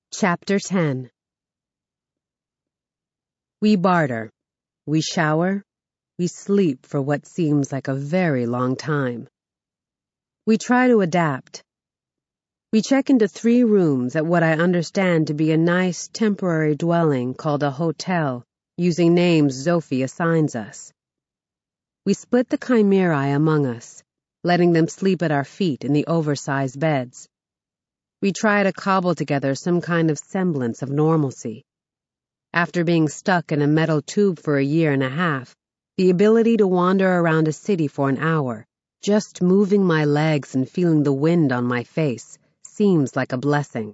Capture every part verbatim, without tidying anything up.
Chapter ten. We barter. We shower. We sleep for what seems like a very long time. We try to adapt. We check into three rooms at what I understand to be a nice temporary dwelling called a hotel, using names Zophi assigns us. We split the chimerae among us, letting them sleep at our feet in the oversized beds. We try to cobble together some kind of semblance of normalcy. After being stuck in a metal tube for a year and a half, the ability to wander around a city for an hour, just moving my legs and feeling the wind on my face, seems like a blessing.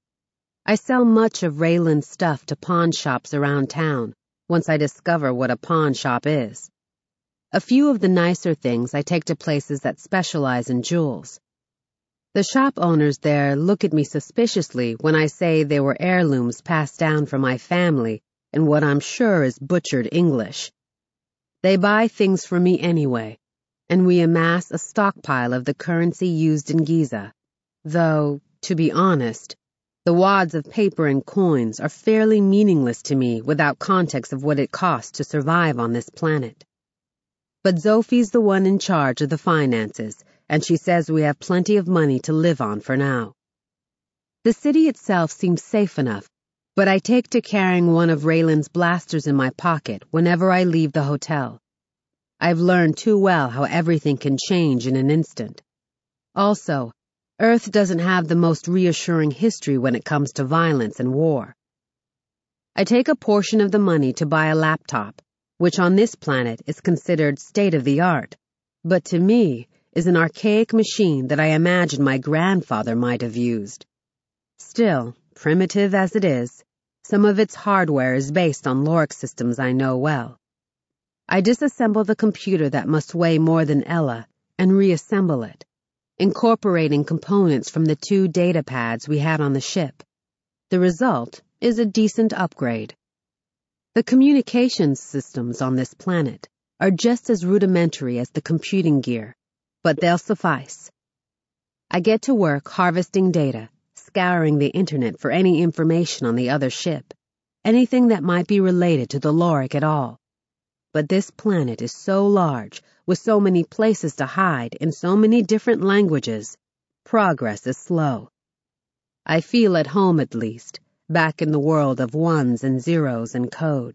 I sell much of Raylan's stuff to pawn shops around town, once I discover what a pawn shop is. A few of the nicer things I take to places that specialize in jewels. The shop owners there look at me suspiciously when I say they were heirlooms passed down from my family in what I'm sure is butchered English. They buy things from me anyway, and we amass a stockpile of the currency used in Giza. Though, to be honest, the wads of paper and coins are fairly meaningless to me without context of what it costs to survive on this planet. But Zophi's the one in charge of the finances, and she says we have plenty of money to live on for now. The city itself seems safe enough, but I take to carrying one of Raylan's blasters in my pocket whenever I leave the hotel. I've learned too well how everything can change in an instant. Also, Earth doesn't have the most reassuring history when it comes to violence and war. I take a portion of the money to buy a laptop, which on this planet is considered state-of-the-art, but to me is an archaic machine that I imagine my grandfather might have used. Still, primitive as it is, some of its hardware is based on Lorik systems I know well. I disassemble the computer that must weigh more than Ella and reassemble it, incorporating components from the two data pads we had on the ship. The result is a decent upgrade. The communications systems on this planet are just as rudimentary as the computing gear, but they'll suffice. I get to work harvesting data, scouring the internet for any information on the other ship, anything that might be related to the Lorik at all. But this planet is so large, with so many places to hide in so many different languages, progress is slow. I feel at home at least, back in the world of ones and zeros and code.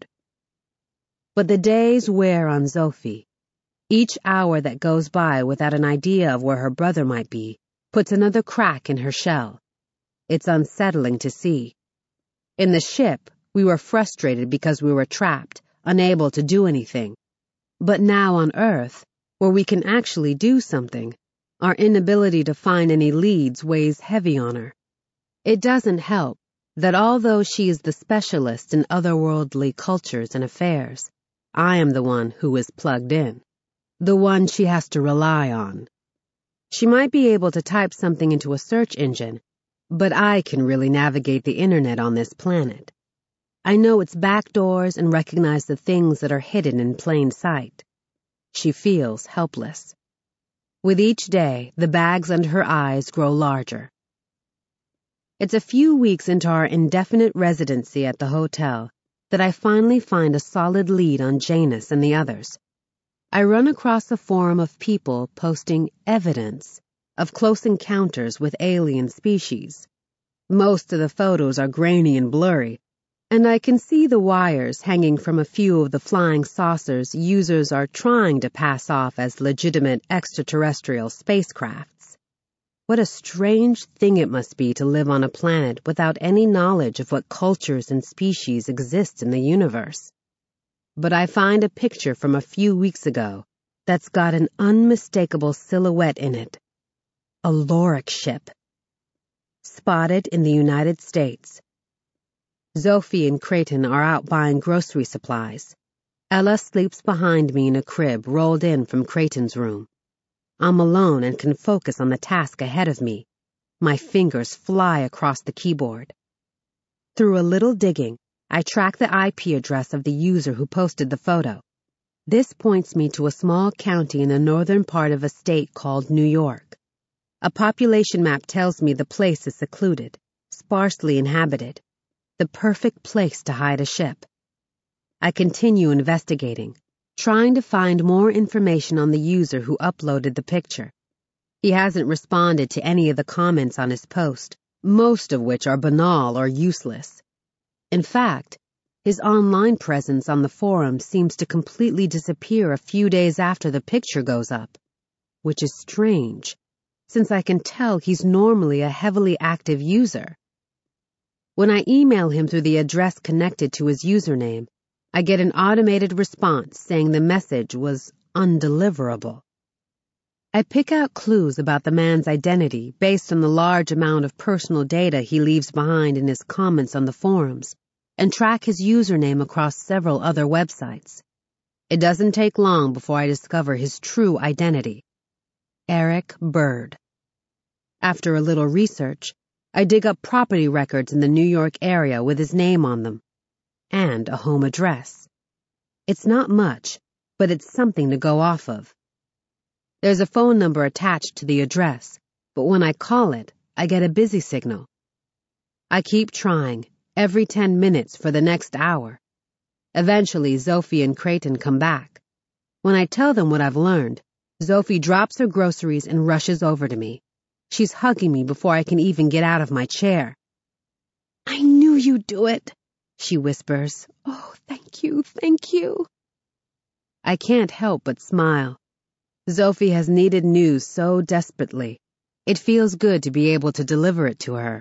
But the days wear on Zophi. Each hour that goes by without an idea of where her brother might be puts another crack in her shell. It's unsettling to see. In the ship, we were frustrated because we were trapped, unable to do anything. But now on Earth, where we can actually do something, our inability to find any leads weighs heavy on her. It doesn't help that although she is the specialist in otherworldly cultures and affairs, I am the one who is plugged in. The one she has to rely on. She might be able to type something into a search engine, but I can really navigate the internet on this planet. I know its back doors and recognize the things that are hidden in plain sight. She feels helpless. With each day, the bags under her eyes grow larger. It's a few weeks into our indefinite residency at the hotel that I finally find a solid lead on Janus and the others. I run across a forum of people posting evidence of close encounters with alien species. Most of the photos are grainy and blurry, and I can see the wires hanging from a few of the flying saucers users are trying to pass off as legitimate extraterrestrial spacecrafts. What a strange thing it must be to live on a planet without any knowledge of what cultures and species exist in the universe. But I find a picture from a few weeks ago that's got an unmistakable silhouette in it. A Lorik ship. Spotted in the United States. Zophi and Creighton are out buying grocery supplies. Ella sleeps behind me in a crib rolled in from Creighton's room. I'm alone and can focus on the task ahead of me. My fingers fly across the keyboard. Through a little digging, I track the I P address of the user who posted the photo. This points me to a small county in the northern part of a state called New York. A population map tells me the place is secluded, sparsely inhabited, the perfect place to hide a ship. I continue investigating, trying to find more information on the user who uploaded the picture. He hasn't responded to any of the comments on his post, most of which are banal or useless. In fact, his online presence on the forum seems to completely disappear a few days after the picture goes up, which is strange, since I can tell he's normally a heavily active user. When I email him through the address connected to his username, I get an automated response saying the message was undeliverable. I pick out clues about the man's identity based on the large amount of personal data he leaves behind in his comments on the forums, and track his username across several other websites. It doesn't take long before I discover his true identity: Eric Bird. After a little research, I dig up property records in the New York area with his name on them, and a home address. It's not much, but it's something to go off of. There's a phone number attached to the address, but when I call it, I get a busy signal. I keep trying, every ten minutes for the next hour. Eventually, Sophie and Creighton come back. When I tell them what I've learned, Sophie drops her groceries and rushes over to me. She's hugging me before I can even get out of my chair. "I knew you'd do it," she whispers. "Oh, thank you, thank you." I can't help but smile. Sophie has needed news so desperately. It feels good to be able to deliver it to her.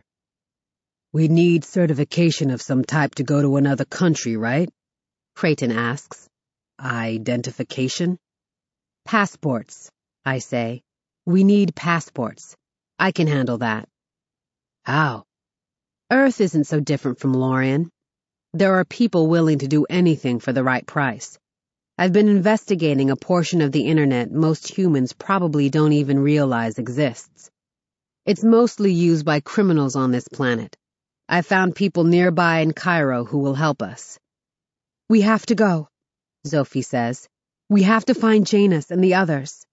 "We need certification of some type to go to another country, right?" Creighton asks. "Identification?" "Passports," I say. "We need passports. I can handle that." "How?" "Earth isn't so different from Lorien. There are people willing to do anything for the right price. I've been investigating a portion of the internet most humans probably don't even realize exists. It's mostly used by criminals on this planet. I found people nearby in Cairo who will help us." "We have to go," Sophie says. "We have to find Janus and the others."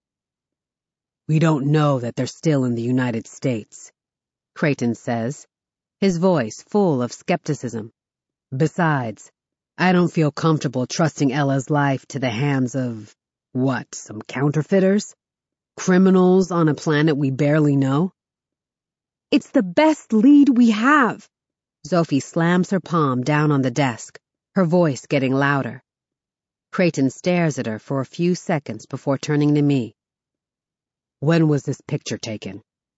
"We don't know that they're still in the United States," Creighton says, his voice full of skepticism. "Besides, I don't feel comfortable trusting Ella's life to the hands of, what, some counterfeiters? Criminals on a planet we barely know?" "It's the best lead we have." Sophie slams her palm down on the desk, her voice getting louder. Creighton stares at her for a few seconds before turning to me. "When was this picture taken?"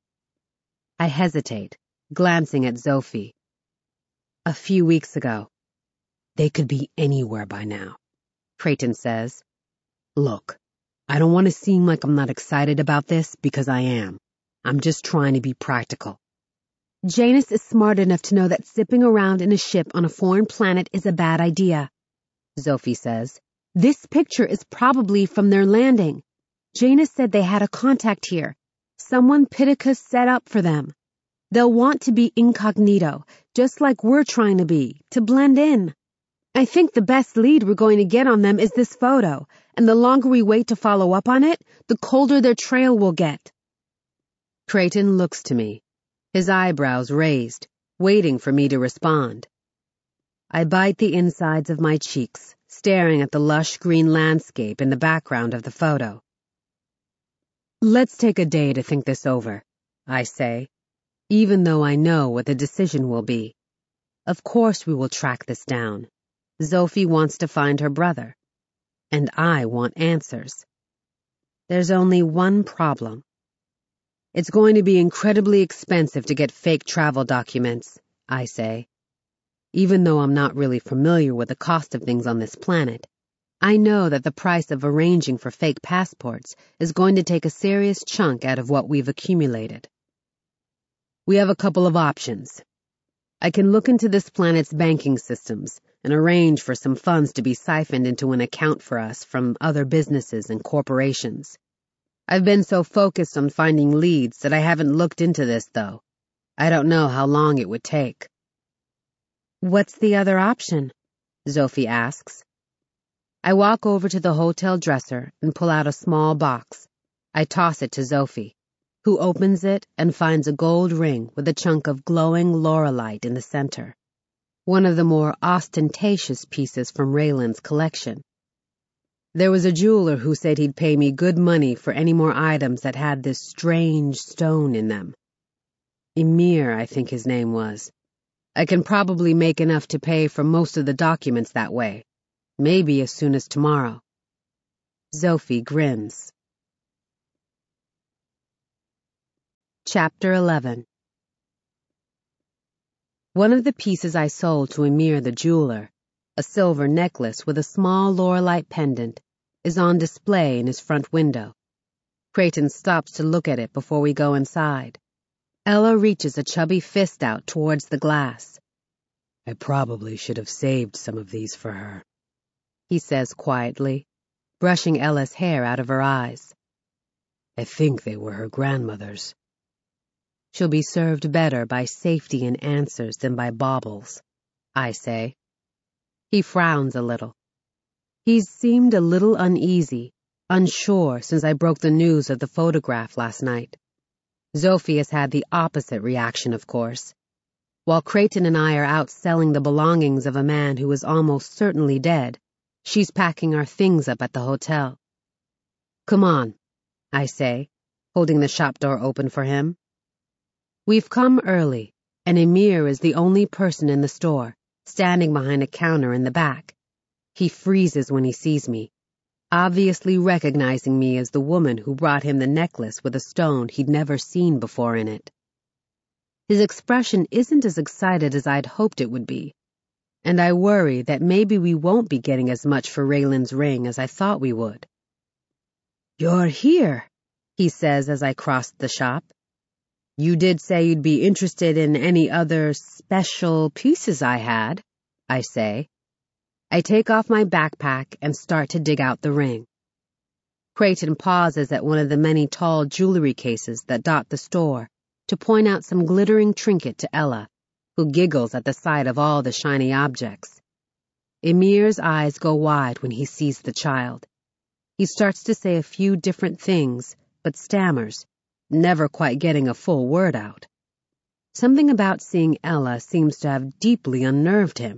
I hesitate, glancing at Sophie. "A few weeks ago." "They could be anywhere by now," Creighton says. "Look, I don't want to seem like I'm not excited about this, because I am. I'm just trying to be practical." "Janus is smart enough to know that zipping around in a ship on a foreign planet is a bad idea," Sophie says. "This picture is probably from their landing. Janus said they had a contact here, someone Pittacus set up for them. They'll want to be incognito, just like we're trying to be, to blend in. I think the best lead we're going to get on them is this photo, and the longer we wait to follow up on it, the colder their trail will get." Creighton looks to me, his eyebrows raised, waiting for me to respond. I bite the insides of my cheeks, staring at the lush green landscape in the background of the photo. "Let's take a day to think this over," I say, even though I know what the decision will be. Of course we will track this down. Sophie wants to find her brother, and I want answers. There's only one problem. It's going to be incredibly expensive to get fake travel documents, I say. Even though I'm not really familiar with the cost of things on this planet, I know that the price of arranging for fake passports is going to take a serious chunk out of what we've accumulated. We have a couple of options. I can look into this planet's banking systems and arrange for some funds to be siphoned into an account for us from other businesses and corporations. I've been so focused on finding leads that I haven't looked into this, though. I don't know how long it would take. "What's the other option?" Sophie asks. I walk over to the hotel dresser and pull out a small box. I toss it to Sophie. who opens it and finds a gold ring with a chunk of glowing laurelite in the center, one of the more ostentatious pieces from Raylan's collection. There was a jeweler who said he'd pay me good money for any more items that had this strange stone in them. Emir, I think his name was. I can probably make enough to pay for most of the documents that way, maybe as soon as tomorrow. Zophie grins. Chapter eleven. One of the pieces I sold to Emir the jeweler, a silver necklace with a small laurelite pendant, is on display in his front window. Creighton stops to look at it before we go inside. Ella reaches a chubby fist out towards the glass. I probably should have saved some of these for her, he says quietly, brushing Ella's hair out of her eyes. I think they were her grandmother's. She'll be served better by safety and answers than by baubles, I say. He frowns a little. He's seemed a little uneasy, unsure since I broke the news of the photograph last night. Zophie has had the opposite reaction, of course. While Creighton and I are out selling the belongings of a man who is almost certainly dead, she's packing our things up at the hotel. Come on, I say, holding the shop door open for him. We've come early, and Emir is the only person in the store, standing behind a counter in the back. He freezes when he sees me, obviously recognizing me as the woman who brought him the necklace with a stone he'd never seen before in it. His expression isn't as excited as I'd hoped it would be, and I worry that maybe we won't be getting as much for Raylan's ring as I thought we would. You're here, he says as I crossed the shop. You did say you'd be interested in any other special pieces I had, I say. I take off my backpack and start to dig out the ring. Creighton pauses at one of the many tall jewelry cases that dot the store to point out some glittering trinket to Ella, who giggles at the sight of all the shiny objects. Emir's eyes go wide when he sees the child. He starts to say a few different things, but stammers, never quite getting a full word out. Something about seeing Ella seems to have deeply unnerved him.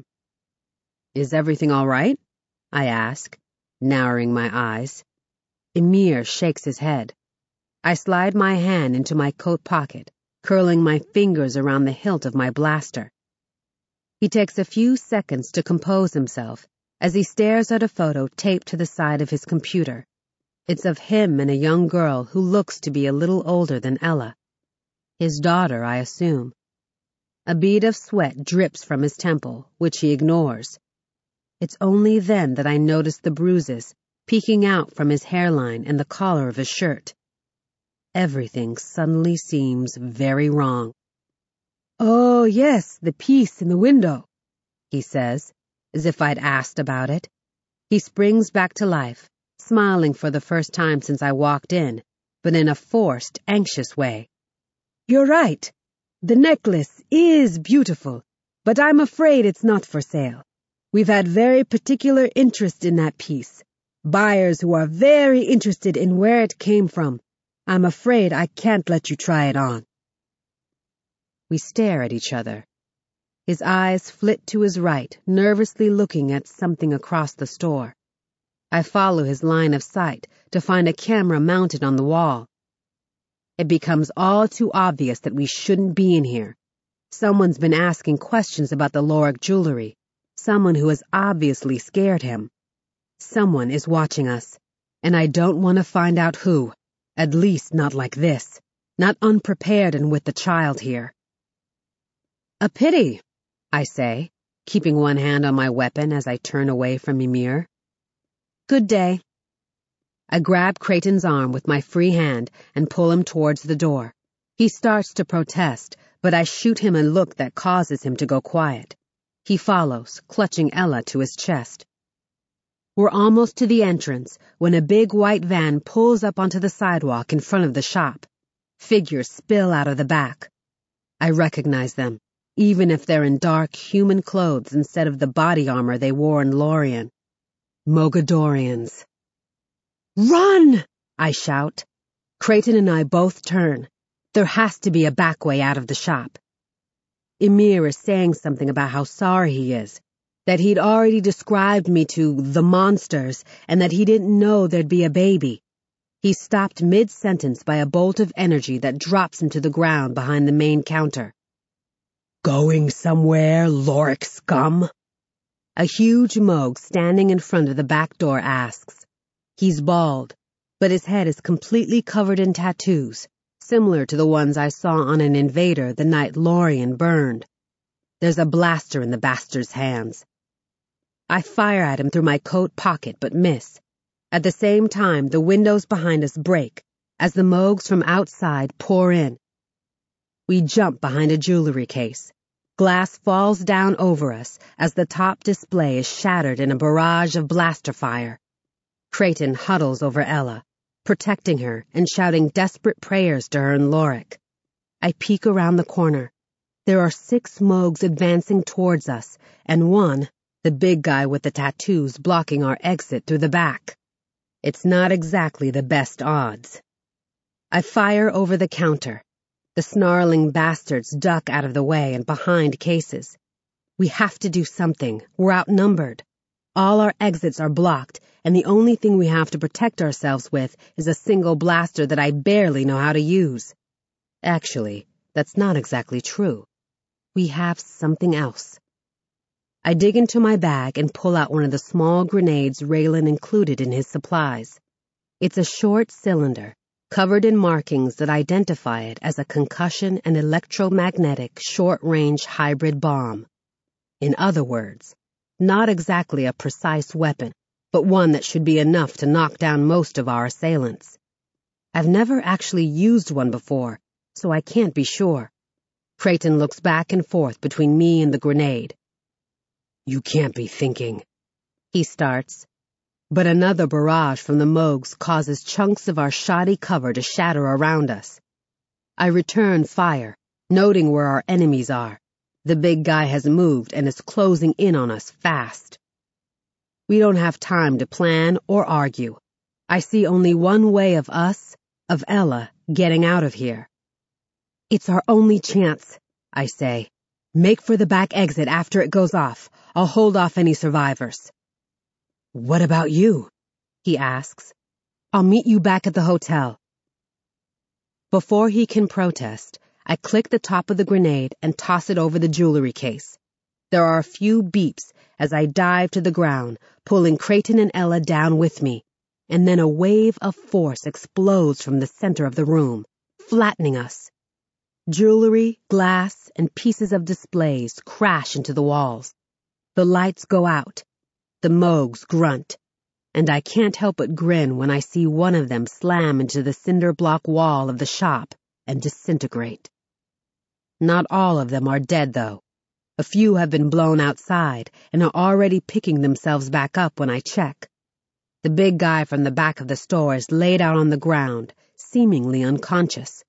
Is everything all right? I ask, narrowing my eyes. Emir shakes his head. I slide my hand into my coat pocket, curling my fingers around the hilt of my blaster. He takes a few seconds to compose himself as he stares at a photo taped to the side of his computer. It's of him and a young girl who looks to be a little older than Ella. His daughter, I assume. A bead of sweat drips from his temple, which he ignores. It's only then that I notice the bruises peeking out from his hairline and the collar of his shirt. Everything suddenly seems very wrong. Oh, yes, the piece in the window, he says, as if I'd asked about it. He springs back to life, smiling for the first time since I walked in, but in a forced, anxious way. You're right. The necklace is beautiful, but I'm afraid it's not for sale. We've had very particular interest in that piece. Buyers who are very interested in where it came from. I'm afraid I can't let you try it on. We stare at each other. His eyes flit to his right, nervously looking at something across the store. I follow his line of sight to find a camera mounted on the wall. It becomes all too obvious that we shouldn't be in here. Someone's been asking questions about the Lorik jewelry. Someone who has obviously scared him. Someone is watching us, and I don't want to find out who. At least not like this. Not unprepared and with the child here. A pity, I say, keeping one hand on my weapon as I turn away from Emir. Good day. I grab Creighton's arm with my free hand and pull him towards the door. He starts to protest, but I shoot him a look that causes him to go quiet. He follows, clutching Ella to his chest. We're almost to the entrance when a big white van pulls up onto the sidewalk in front of the shop. Figures spill out of the back. I recognize them, even if they're in dark human clothes instead of the body armor they wore in Lorien. Mogadorians. Run! I shout. Creighton and I both turn, There has to be a back way out of the shop. Emir is saying something about how sorry he is, that he'd already described me to the monsters and that he didn't know there'd be a baby. He stopped mid-sentence by a bolt of energy that drops him to the ground behind the main counter. Going somewhere, Lorik scum? A huge Moog standing in front of the back door asks. He's bald, but his head is completely covered in tattoos, similar to the ones I saw on an invader the night Lorien burned. There's a blaster in the bastard's hands. I fire at him through my coat pocket, but miss. At the same time, the windows behind us break as the Moogs from outside pour in. We jump behind a jewelry case. Glass falls down over us as the top display is shattered in a barrage of blaster fire. Creighton huddles over Ella, protecting her and shouting desperate prayers to her and Lorik. I peek around the corner. There are six Moogs advancing towards us, and one, the big guy with the tattoos, blocking our exit through the back. It's not exactly the best odds. I fire over the counter. The snarling bastards duck out of the way and behind cases. We have to do something. We're outnumbered. All our exits are blocked, and the only thing we have to protect ourselves with is a single blaster that I barely know how to use. Actually, that's not exactly true. We have something else. I dig into my bag and pull out one of the small grenades Raylan included in his supplies. It's a short cylinder, covered in markings that identify it as a concussion and electromagnetic short-range hybrid bomb. In other words, not exactly a precise weapon, but one that should be enough to knock down most of our assailants. I've never actually used one before, so I can't be sure. Creighton looks back and forth between me and the grenade. You can't be thinking, he starts. But another barrage from the Moogs causes chunks of our shoddy cover to shatter around us. I return fire, noting where our enemies are. The big guy has moved and is closing in on us fast. We don't have time to plan or argue. I see only one way of us, of Ella, getting out of here. It's our only chance, I say. Make for the back exit after it goes off. I'll hold off any survivors. What about you? He asks. I'll meet you back at the hotel. Before he can protest, I click the top of the grenade and toss it over the jewelry case. There are a few beeps as I dive to the ground, pulling Creighton and Ella down with me, and then a wave of force explodes from the center of the room, flattening us. Jewelry, glass, and pieces of displays crash into the walls. The lights go out. The Moogs grunt, and I can't help but grin when I see one of them slam into the cinder block wall of the shop and disintegrate. Not all of them are dead, though. A few have been blown outside and are already picking themselves back up when I check. The big guy from the back of the store is laid out on the ground, seemingly unconscious.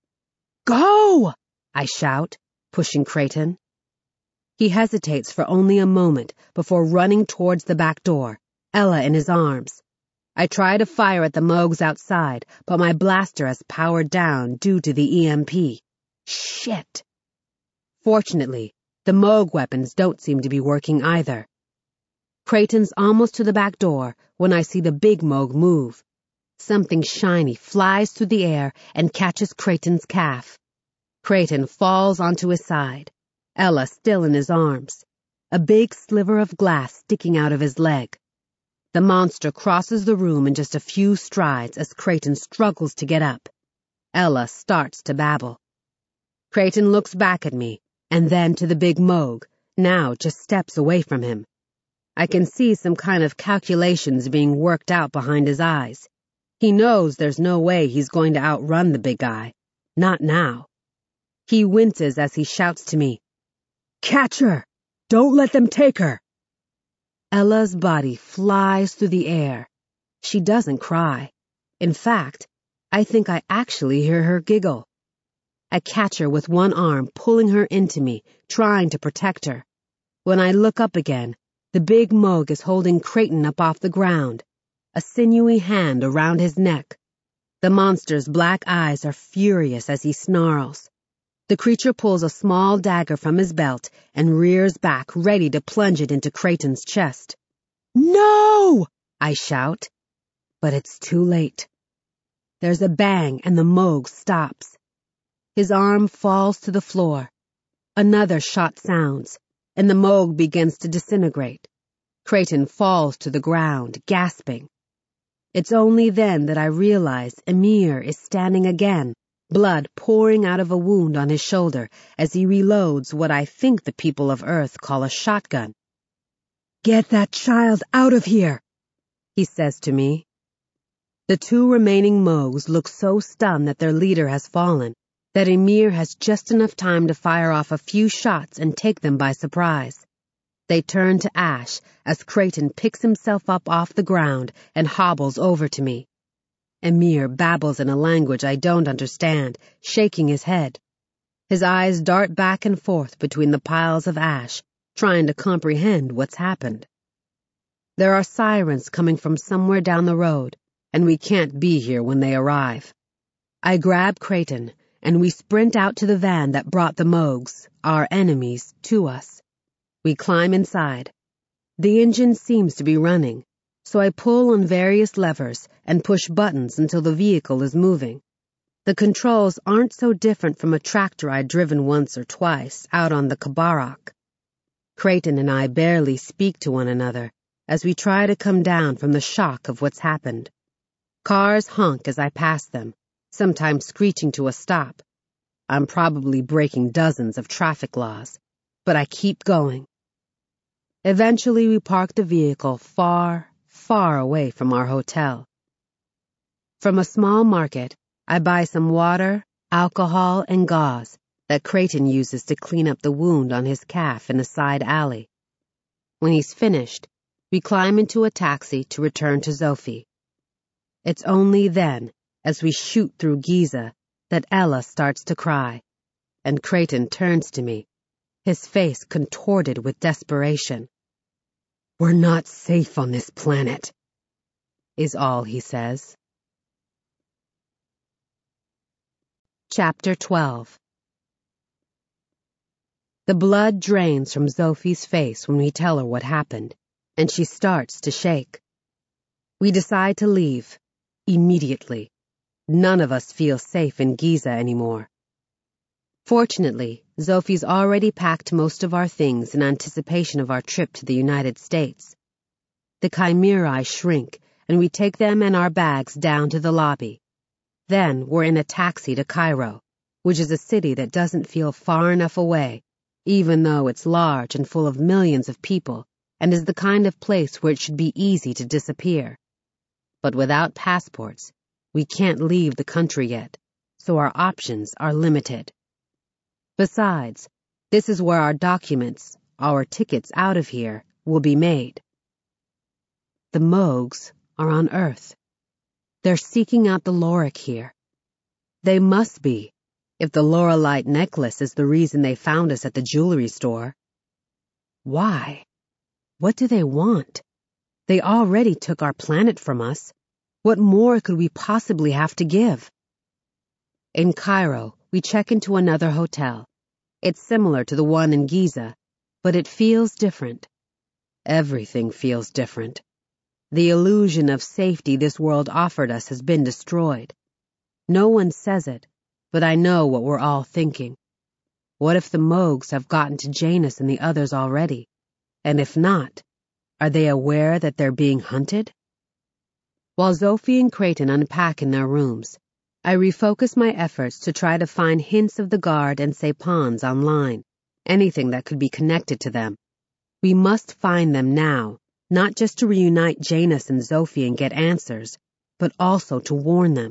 Go! I shout, pushing Creighton. He hesitates for only a moment before running towards the back door, Ella in his arms. I try to fire at the Moogs outside, but my blaster has powered down due to the E M P. Shit! Fortunately, the Moog weapons don't seem to be working either. Creighton's almost to the back door when I see the big Moog move. Something shiny flies through the air and catches Creighton's calf. Creighton falls onto his side. Ella still in his arms, a big sliver of glass sticking out of his leg. The monster crosses the room in just a few strides as Creighton struggles to get up. Ella starts to babble. Creighton looks back at me, and then to the big Moog, now just steps away from him. I can see some kind of calculations being worked out behind his eyes. He knows there's no way he's going to outrun the big guy. Not now. He winces as he shouts to me, Catch her! Don't let them take her! Ella's body flies through the air. She doesn't cry. In fact, I think I actually hear her giggle. I catch her with one arm, pulling her into me, trying to protect her. When I look up again, the big Moog is holding Creighton up off the ground, a sinewy hand around his neck. The monster's black eyes are furious as he snarls. The creature pulls a small dagger from his belt and rears back, ready to plunge it into Creighton's chest. "No!" I shout, but it's too late. There's a bang and the Moog stops. His arm falls to the floor. Another shot sounds, and the Moog begins to disintegrate. Creighton falls to the ground, gasping. It's only then that I realize Emir is standing again, blood pouring out of a wound on his shoulder as he reloads what I think the people of Earth call a shotgun. "Get that child out of here," he says to me. The two remaining Moogs look so stunned that their leader has fallen, that Emir has just enough time to fire off a few shots and take them by surprise. They turn to ash as Creighton picks himself up off the ground and hobbles over to me. Emir babbles in a language I don't understand, shaking his head. His eyes dart back and forth between the piles of ash, trying to comprehend what's happened. There are sirens coming from somewhere down the road, and we can't be here when they arrive. I grab Creighton, and we sprint out to the van that brought the Moogs, our enemies, to us. We climb inside. The engine seems to be running, so I pull on various levers and push buttons until the vehicle is moving. The controls aren't so different from a tractor I'd driven once or twice out on the Kabarak. Creighton and I barely speak to one another as we try to come down from the shock of what's happened. Cars honk as I pass them, sometimes screeching to a stop. I'm probably breaking dozens of traffic laws, but I keep going. Eventually we park the vehicle far, far away from our hotel. From a small market, I buy some water, alcohol, and gauze that Creighton uses to clean up the wound on his calf in a side alley. When he's finished, we climb into a taxi to return to Zophie. It's only then, as we shoot through Giza, that Ella starts to cry, and Creighton turns to me, his face contorted with desperation. "We're not safe on this planet," is all he says. Chapter twelve. The blood drains from Zophie's face when we tell her what happened, and she starts to shake. We decide to leave, immediately. None of us feel safe in Giza anymore. Fortunately, Zophie's already packed most of our things in anticipation of our trip to the United States. The chimerae shrink, and we take them and our bags down to the lobby. Then we're in a taxi to Cairo, which is a city that doesn't feel far enough away, even though it's large and full of millions of people, and is the kind of place where it should be easy to disappear. But without passports, we can't leave the country yet, so our options are limited. Besides, this is where our documents, our tickets out of here, will be made. The Moogs are on Earth. They're seeking out the Lorik here. They must be, if the Lorelite necklace is the reason they found us at the jewelry store. Why? What do they want? They already took our planet from us. What more could we possibly have to give? In Cairo, we check into another hotel. It's similar to the one in Giza, but it feels different. Everything feels different. The illusion of safety this world offered us has been destroyed. No one says it, but I know what we're all thinking. What if the Moogs have gotten to Janus and the others already? And if not, are they aware that they're being hunted? While Zophie and Creighton unpack in their rooms, I refocus my efforts to try to find hints of the Guard and Sepons online, anything that could be connected to them. We must find them now, not just to reunite Janus and Zophie and get answers, but also to warn them.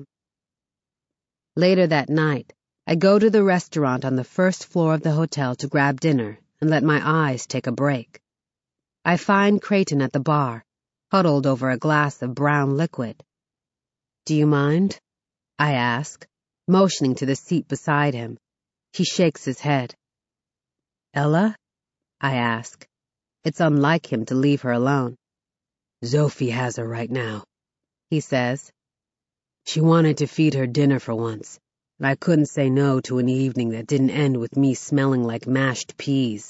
Later that night, I go to the restaurant on the first floor of the hotel to grab dinner and let my eyes take a break. I find Creighton at the bar, huddled over a glass of brown liquid. "Do you mind?" I ask, motioning to the seat beside him. He shakes his head. "Ella?" I ask. It's unlike him to leave her alone. "Zophie has her right now," he says. She wanted to feed her dinner for once, but I couldn't say no to an evening that didn't end with me smelling like mashed peas.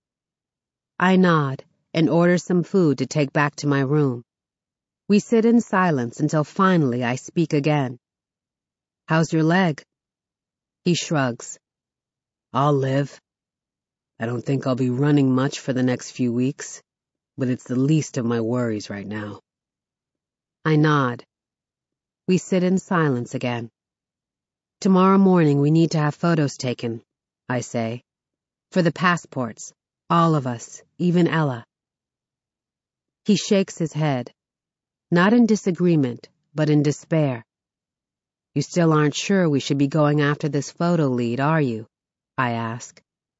I nod and order some food to take back to my room. We sit in silence until finally I speak again. How's your leg? He shrugs. I'll live. I don't think I'll be running much for the next few weeks, but it's the least of my worries right now. I nod. We sit in silence again. Tomorrow morning we need to have photos taken, I say. For the passports. All of us, even Ella. He shakes his head. Not in disagreement, but in despair. You still aren't sure we should be going after this photo lead, are you? I ask.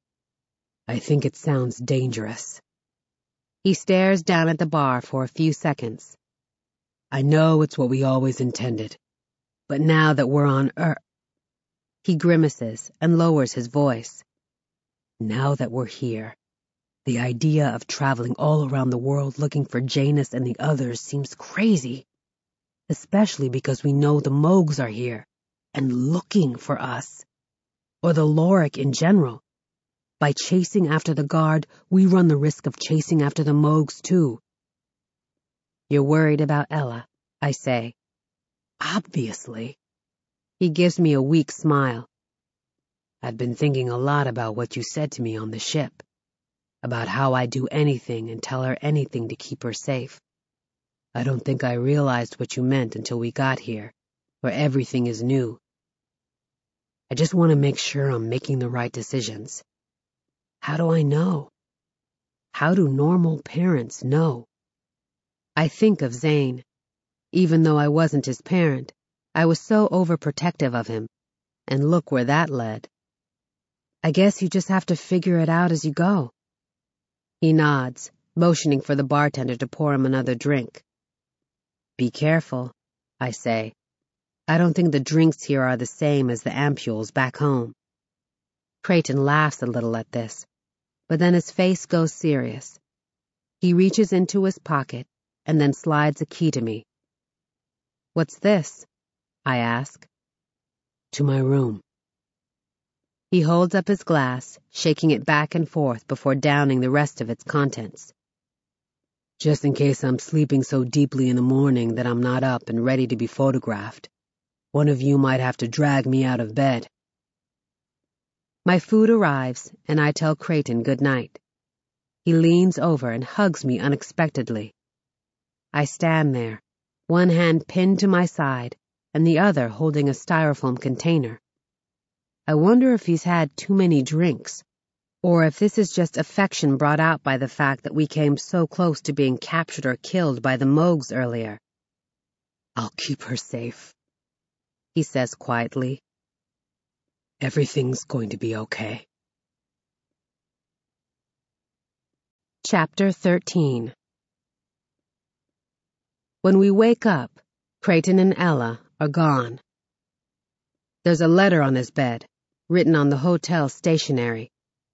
I think it sounds dangerous. He stares down at the bar for a few seconds. I know it's what we always intended, but now that we're on Earth... He grimaces and lowers his voice. Now that we're here, the idea of traveling all around the world looking for Janus and the others seems crazy, especially because we know the Moogs are here and looking for us, or the Lorik in general. By chasing after the guard, we run the risk of chasing after the Moogs too. You're worried about Ella, I say. Obviously. He gives me a weak smile. I've been thinking a lot about what you said to me on the ship, about how I'd do anything and tell her anything to keep her safe. I don't think I realized what you meant until we got here, where everything is new. I just want to make sure I'm making the right decisions. How do I know? How do normal parents know? I think of Zane. Even though I wasn't his parent, I was so overprotective of him, and look where that led. I guess you just have to figure it out as you go. He nods, motioning for the bartender to pour him another drink. Be careful, I say. I don't think the drinks here are the same as the ampules back home. Creighton laughs a little at this, but then his face goes serious. He reaches into his pocket and then slides a key to me. What's this? I ask. To my room. He holds up his glass, shaking it back and forth before downing the rest of its contents. Just in case I'm sleeping so deeply in the morning that I'm not up and ready to be photographed. One of you might have to drag me out of bed. My food arrives, and I tell Creighton good night. He leans over and hugs me unexpectedly. I stand there, one hand pinned to my side and the other holding a styrofoam container. I wonder if he's had too many drinks, or if this is just affection brought out by the fact that we came so close to being captured or killed by the Moogs earlier. I'll keep her safe, he says quietly. Everything's going to be okay. Chapter thirteen. When we wake up, Creighton and Ella are gone. There's a letter on his bed, written on the hotel stationery.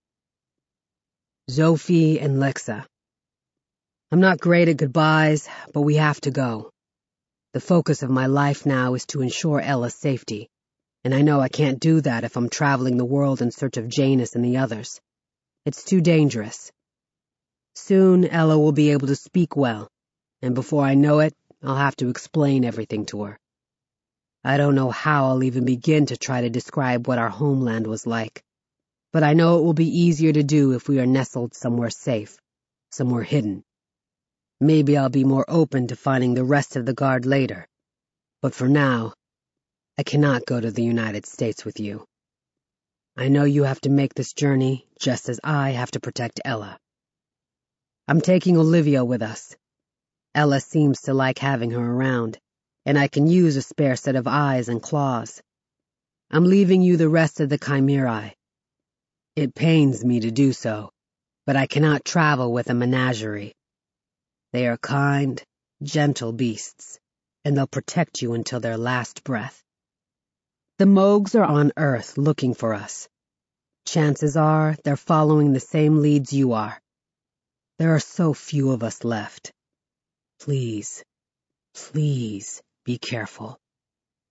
Sophie and Lexa. I'm not great at goodbyes, but we have to go. The focus of my life now is to ensure Ella's safety, and I know I can't do that if I'm traveling the world in search of Janus and the others. It's too dangerous. Soon Ella will be able to speak well, and before I know it, I'll have to explain everything to her. I don't know how I'll even begin to try to describe what our homeland was like, but I know it will be easier to do if we are nestled somewhere safe, somewhere hidden. Maybe I'll be more open to finding the rest of the guard later, but for now, I cannot go to the United States with you. I know you have to make this journey just as I have to protect Ella. I'm taking Olivia with us. Ella seems to like having her around, and I can use a spare set of eyes and claws. I'm leaving you the rest of the Chimerae. It pains me to do so, but I cannot travel with a menagerie. They are kind, gentle beasts, and they'll protect you until their last breath. The Moogs are on Earth looking for us. Chances are they're following the same leads you are. There are so few of us left. Please, please be careful.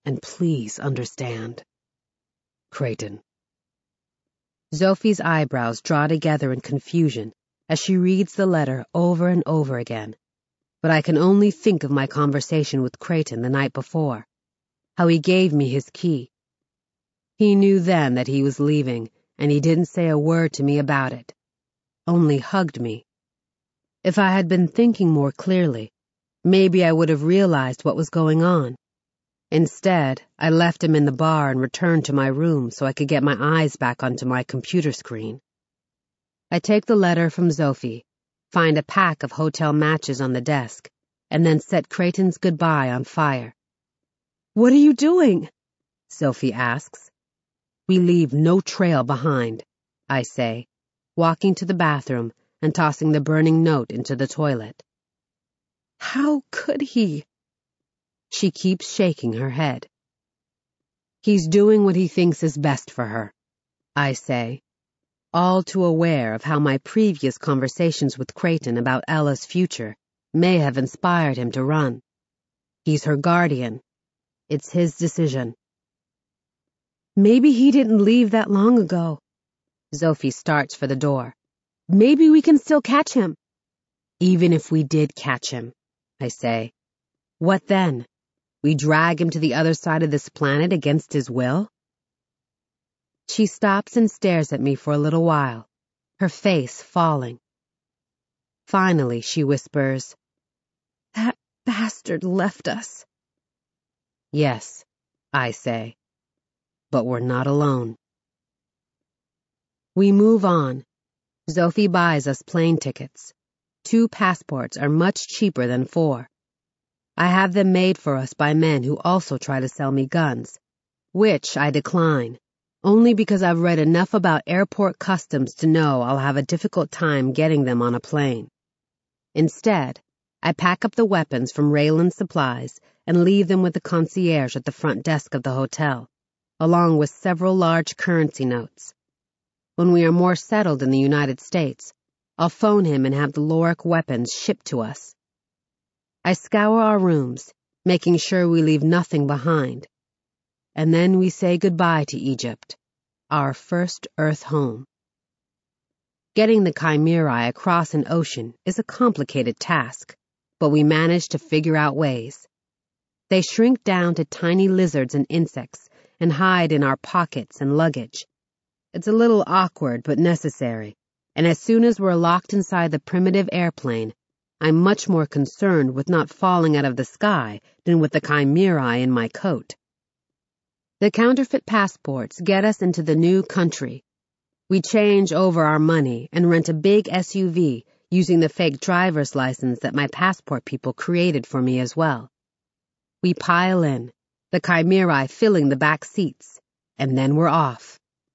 And please understand. Creighton. Sophie's eyebrows draw together in confusion as she reads the letter over and over again, but I can only think of my conversation with Creighton the night before, how he gave me his key. He knew then that he was leaving, and he didn't say a word to me about it, only hugged me. If I had been thinking more clearly, maybe I would have realized what was going on. Instead, I left him in the bar and returned to my room so I could get my eyes back onto my computer screen. I take the letter from Sophie, find a pack of hotel matches on the desk, and then set Creighton's goodbye on fire. "What are you doing?" Sophie asks. "We leave no trail behind," I say, walking to the bathroom and tossing the burning note into the toilet. "How could he?" She keeps shaking her head. "He's doing what he thinks is best for her," I say, all too aware of how my previous conversations with Creighton about Ella's future may have inspired him to run. He's her guardian. It's his decision. "Maybe he didn't leave that long ago." Sophie starts for the door. "Maybe we can still catch him." "Even if we did catch him," I say, "what then? We drag him to the other side of this planet against his will?" She stops and stares at me for a little while, her face falling. Finally, she whispers, "That bastard left us." "Yes," I say, "but we're not alone." We move on. Sophie buys us plane tickets. Two passports are much cheaper than four. I have them made for us by men who also try to sell me guns, which I decline, only because I've read enough about airport customs to know I'll have a difficult time getting them on a plane. Instead, I pack up the weapons from Rayland Supplies and leave them with the concierge at the front desk of the hotel, along with several large currency notes. When we are more settled in the United States, I'll phone him and have the Lorick weapons shipped to us. I scour our rooms, making sure we leave nothing behind. And then we say goodbye to Egypt, our first Earth home. Getting the Chimerae across an ocean is a complicated task, but we manage to figure out ways. They shrink down to tiny lizards and insects and hide in our pockets and luggage. It's a little awkward but necessary, and as soon as we're locked inside the primitive airplane, I'm much more concerned with not falling out of the sky than with the Chimerae in my coat. The counterfeit passports get us into the new country. We change over our money and rent a big S U V using the fake driver's license that my passport people created for me as well. We pile in, the Chimerae filling the back seats, and then we're off.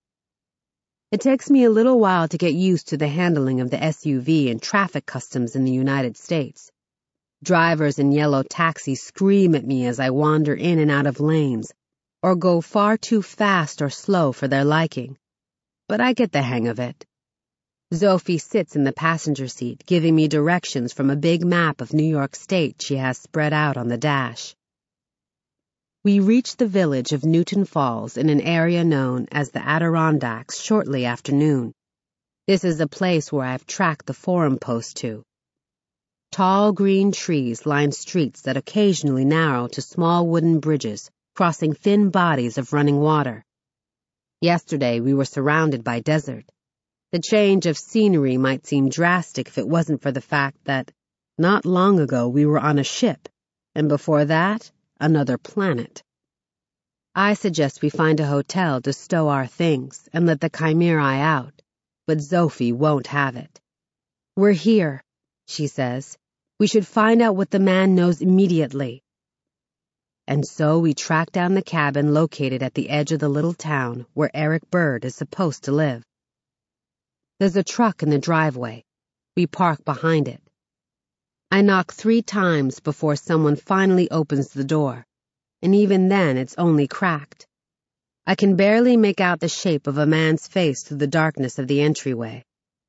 It takes me a little while to get used to the handling of the S U V and traffic customs in the United States. Drivers in yellow taxis scream at me as I wander in and out of lanes, or go far too fast or slow for their liking. But I get the hang of it. Sophie sits in the passenger seat, giving me directions from a big map of New York State she has spread out on the dash. We reach the village of Newton Falls in an area known as the Adirondacks shortly after noon. This is a place where I've tracked the forum post to. Tall green trees line streets that occasionally narrow to small wooden bridges crossing thin bodies of running water. Yesterday we were surrounded by desert. The change of scenery might seem drastic if it wasn't for the fact that not long ago we were on a ship, and before that, another planet. I suggest we find a hotel to stow our things and let the Chimerae out, but Sophie won't have it. "We're here," she says. "We should find out what the man knows immediately." And so we track down the cabin located at the edge of the little town where Eric Bird is supposed to live. There's a truck in the driveway. We park behind it. I knock three times before someone finally opens the door, and even then it's only cracked. I can barely make out the shape of a man's face through the darkness of the entryway.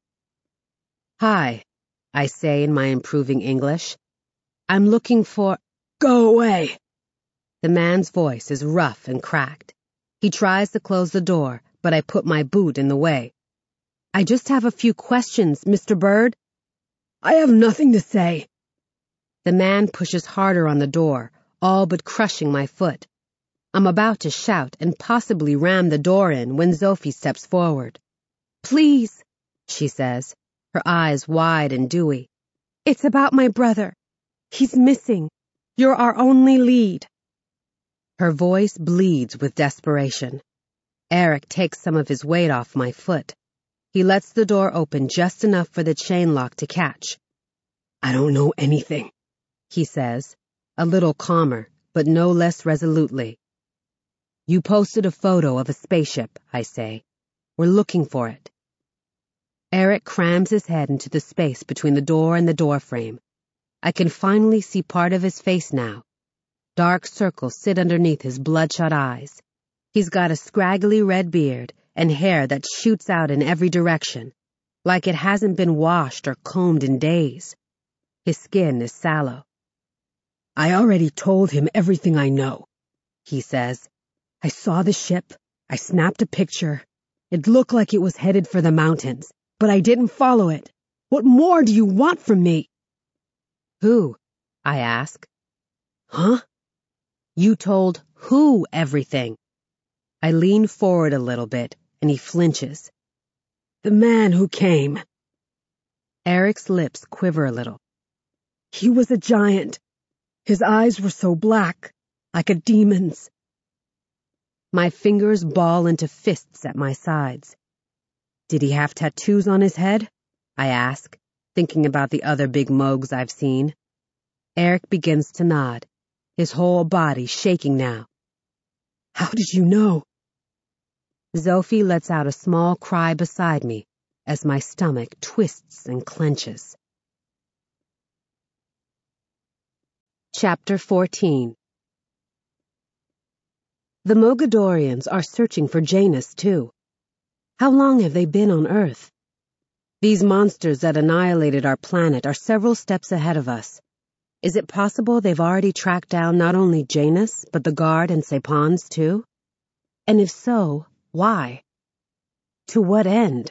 "Hi," I say in my improving English. "I'm looking for—" "Go away!" The man's voice is rough and cracked. He tries to close the door, but I put my boot in the way. I just have a few questions, Mister Bird. I have nothing to say. The man pushes harder on the door, all but crushing my foot. I'm about to shout and possibly ram the door in when Sophie steps forward. Please, she says, her eyes wide and dewy. It's about my brother. He's missing. You're our only lead. Her voice bleeds with desperation. Eric takes some of his weight off my foot. He lets the door open just enough for the chain lock to catch. I don't know anything, he says, a little calmer, but no less resolutely. You posted a photo of a spaceship, I say. We're looking for it. Eric crams his head into the space between the door and the door frame. I can finally see part of his face now. Dark circles sit underneath his bloodshot eyes. He's got a scraggly red beard and hair that shoots out in every direction, like it hasn't been washed or combed in days. His skin is sallow. I already told him everything I know, he says. I saw the ship. I snapped a picture. It looked like it was headed for the mountains, but I didn't follow it. What more do you want from me? Who? I ask. Huh? You told who everything? I lean forward a little bit, and he flinches. The man who came. Eric's lips quiver a little. He was a giant. His eyes were so black, like a demon's. My fingers ball into fists at my sides. Did he have tattoos on his head? I ask, thinking about the other big mogues I've seen. Eric begins to nod, his whole body shaking now. How did you know? Sophie lets out a small cry beside me as my stomach twists and clenches. Chapter fourteen. The Mogadorians are searching for Janus, too. How long have they been on Earth? These monsters that annihilated our planet are several steps ahead of us. Is it possible they've already tracked down not only Janus, but the guard and Sepons, too? And if so, why? To what end?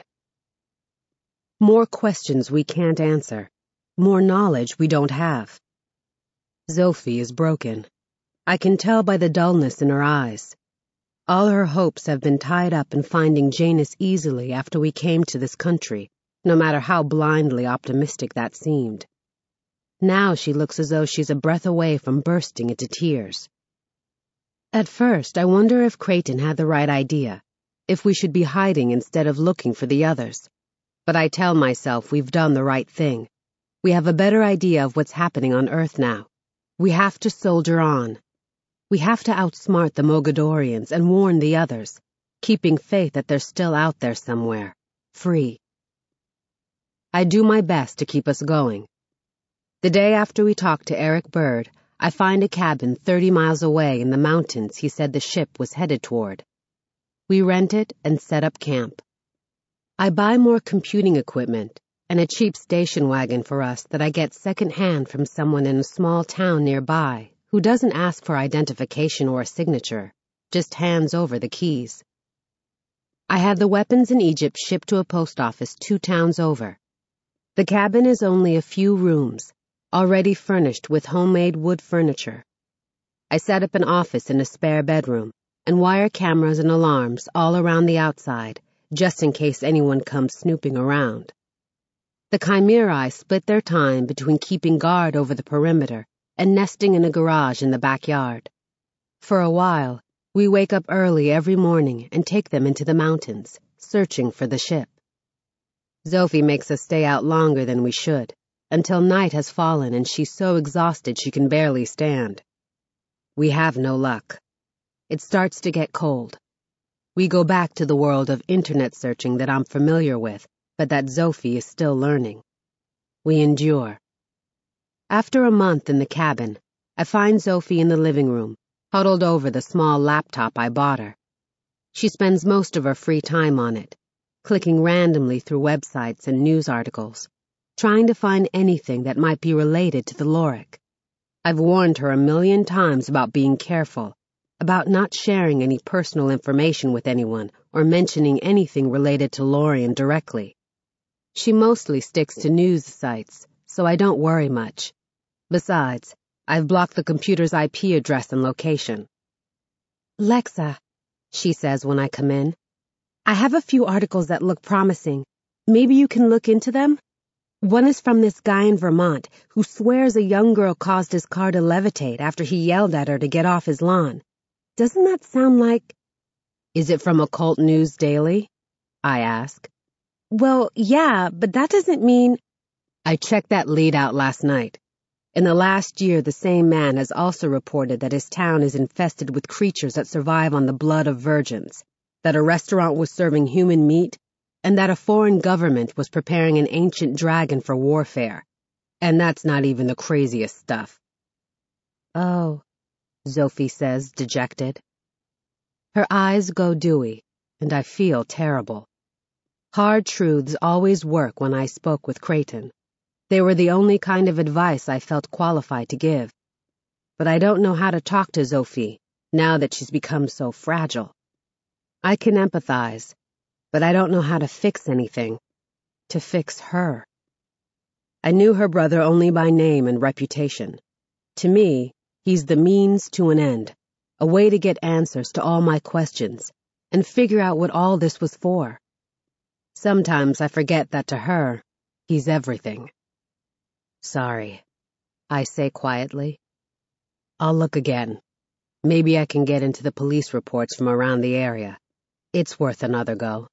More questions we can't answer. More knowledge we don't have. Sophie is broken. I can tell by the dullness in her eyes. All her hopes have been tied up in finding Janus easily after we came to this country, no matter how blindly optimistic that seemed. Now she looks as though she's a breath away from bursting into tears. At first, I wonder if Creighton had the right idea, if we should be hiding instead of looking for the others. But I tell myself we've done the right thing. We have a better idea of what's happening on Earth now. We have to soldier on. We have to outsmart the Mogadorians and warn the others, keeping faith that they're still out there somewhere, free. I do my best to keep us going. The day after we talk to Eric Bird, I find a cabin thirty miles away in the mountains he said the ship was headed toward. We rent it and set up camp. I buy more computing equipment and a cheap station wagon for us that I get second-hand from someone in a small town nearby who doesn't ask for identification or a signature, just hands over the keys. I had the weapons in Egypt shipped to a post office two towns over. The cabin is only a few rooms, already furnished with homemade wood furniture. I set up an office in a spare bedroom and wire cameras and alarms all around the outside, just in case anyone comes snooping around. The Chimerae split their time between keeping guard over the perimeter and nesting in a garage in the backyard. For a while, we wake up early every morning and take them into the mountains, searching for the ship. Sophie makes us stay out longer than we should, until night has fallen and she's so exhausted she can barely stand. We have no luck. It starts to get cold. We go back to the world of internet searching that I'm familiar with, but that Sophie is still learning. We endure. After a month in the cabin, I find Sophie in the living room, huddled over the small laptop I bought her. She spends most of her free time on it, clicking randomly through websites and news articles, trying to find anything that might be related to the Lorik. I've warned her a million times about being careful, about not sharing any personal information with anyone or mentioning anything related to Lorien directly. She mostly sticks to news sites, so I don't worry much. Besides, I've blocked the computer's I P address and location. "Lexa," she says when I come in, "I have a few articles that look promising. Maybe you can look into them? One is from this guy in Vermont who swears a young girl caused his car to levitate after he yelled at her to get off his lawn. Doesn't that sound like—" "Is it from Occult News Daily?" I ask. "Well, yeah, but that doesn't mean—" "I checked that lead out last night. In the last year, the same man has also reported that his town is infested with creatures that survive on the blood of virgins, that a restaurant was serving human meat, and that a foreign government was preparing an ancient dragon for warfare. And that's not even the craziest stuff." "Oh," Sophie says, dejected. Her eyes go dewy, and I feel terrible. Hard truths always work when I spoke with Creighton. They were the only kind of advice I felt qualified to give. But I don't know how to talk to Sophie, now that she's become so fragile. I can empathize, but I don't know how to fix anything. To fix her. I knew her brother only by name and reputation. To me, he's the means to an end, a way to get answers to all my questions, and figure out what all this was for. Sometimes I forget that to her, he's everything. "Sorry," I say quietly. "I'll look again. Maybe I can get into the police reports from around the area. It's worth another go."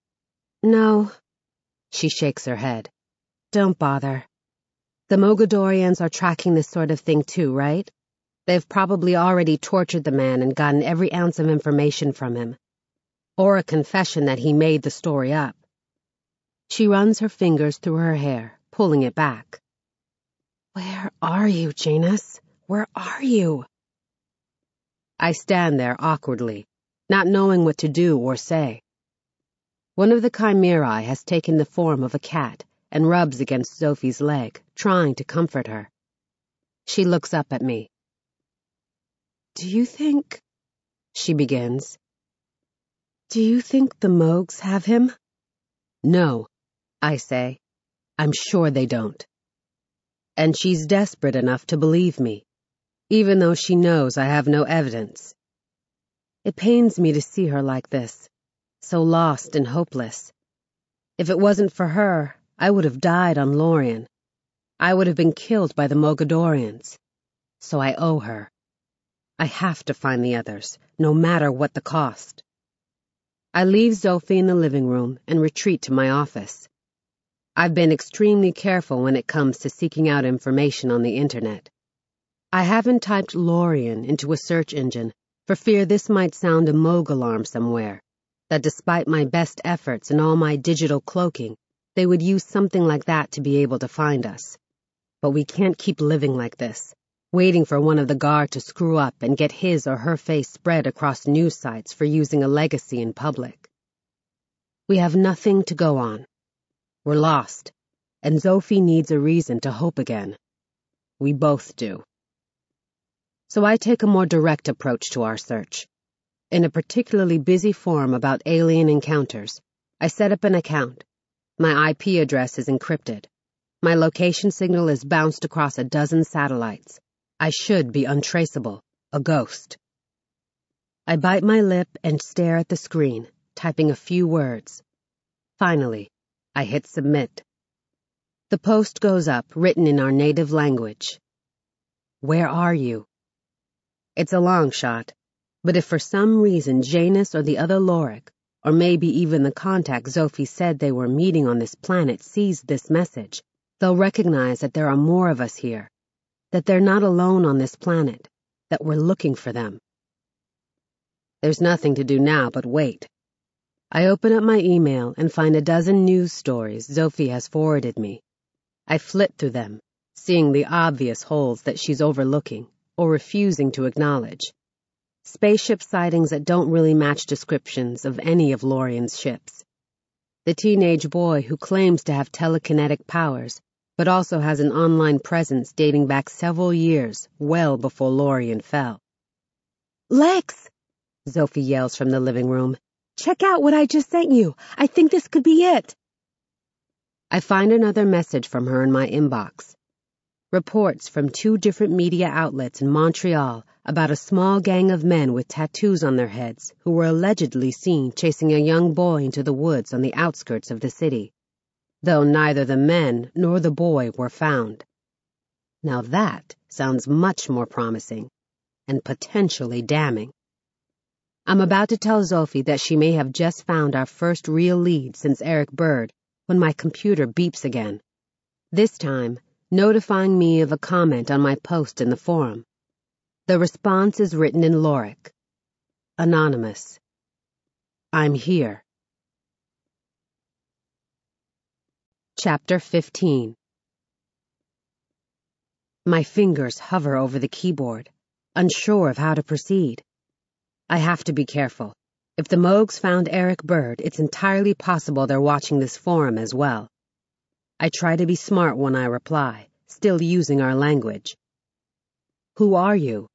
"No," she shakes her head. "Don't bother. The Mogadorians are tracking this sort of thing too, right? They've probably already tortured the man and gotten every ounce of information from him. Or a confession that he made the story up." She runs her fingers through her hair, pulling it back. "Where are you, Janus? Where are you?" I stand there awkwardly, not knowing what to do or say. One of the chimerae has taken the form of a cat and rubs against Sophie's leg, trying to comfort her. She looks up at me. "Do you think—" she begins. "Do you think the Mogs have him?" "No," I say. "I'm sure they don't." And she's desperate enough to believe me, even though she knows I have no evidence. It pains me to see her like this, so lost and hopeless. If it wasn't for her, I would have died on Lorien. I would have been killed by the Mogadorians. So I owe her. I have to find the others, no matter what the cost. I leave Sophie in the living room and retreat to my office. I've been extremely careful when it comes to seeking out information on the internet. I haven't typed Lorien into a search engine for fear this might sound a Moog alarm somewhere, that despite my best efforts and all my digital cloaking, they would use something like that to be able to find us. But we can't keep living like this, waiting for one of the guard to screw up and get his or her face spread across news sites for using a legacy in public. We have nothing to go on. We're lost, and Sophie needs a reason to hope again. We both do. So I take a more direct approach to our search. In a particularly busy forum about alien encounters, I set up an account. My I P address is encrypted. My location signal is bounced across a dozen satellites. I should be untraceable, a ghost. I bite my lip and stare at the screen, typing a few words. Finally, I hit submit. The post goes up, written in our native language. Where are you? It's a long shot, but if for some reason Janus or the other Lorik, or maybe even the contact Sophie said they were meeting on this planet sees this message, they'll recognize that there are more of us here, that they're not alone on this planet, that we're looking for them. There's nothing to do now but wait. I open up my email and find a dozen news stories Sophie has forwarded me. I flit through them, seeing the obvious holes that she's overlooking or refusing to acknowledge. Spaceship sightings that don't really match descriptions of any of Lorien's ships. The teenage boy who claims to have telekinetic powers, but also has an online presence dating back several years, well before Lorien fell. Lex! Sophie yells from the living room. Check out what I just sent you. I think this could be it. I find another message from her in my inbox. Reports from two different media outlets in Montreal about a small gang of men with tattoos on their heads who were allegedly seen chasing a young boy into the woods on the outskirts of the city, though neither the men nor the boy were found. Now that sounds much more promising and potentially damning. I'm about to tell Sophie that she may have just found our first real lead since Eric Bird when my computer beeps again, this time notifying me of a comment on my post in the forum. The response is written in Lorik. Anonymous. I'm here. Chapter fifteen. My fingers hover over the keyboard, unsure of how to proceed. I have to be careful. If the Moogs found Eric Bird, it's entirely possible they're watching this forum as well. I try to be smart when I reply, still using our language. Who are you?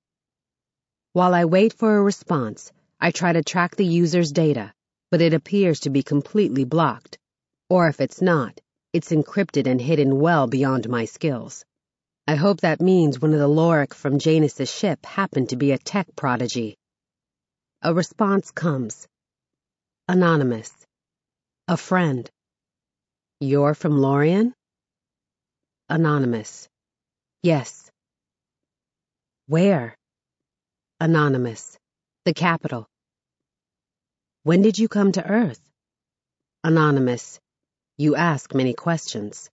While I wait for a response, I try to track the user's data, but it appears to be completely blocked. Or if it's not, it's encrypted and hidden well beyond my skills. I hope that means one of the Lorik from Janus's ship happened to be a tech prodigy. A response comes. Anonymous. A friend. You're from Lorien? Anonymous. Yes. Where? Anonymous. The capital. When did you come to Earth? Anonymous. You ask many questions.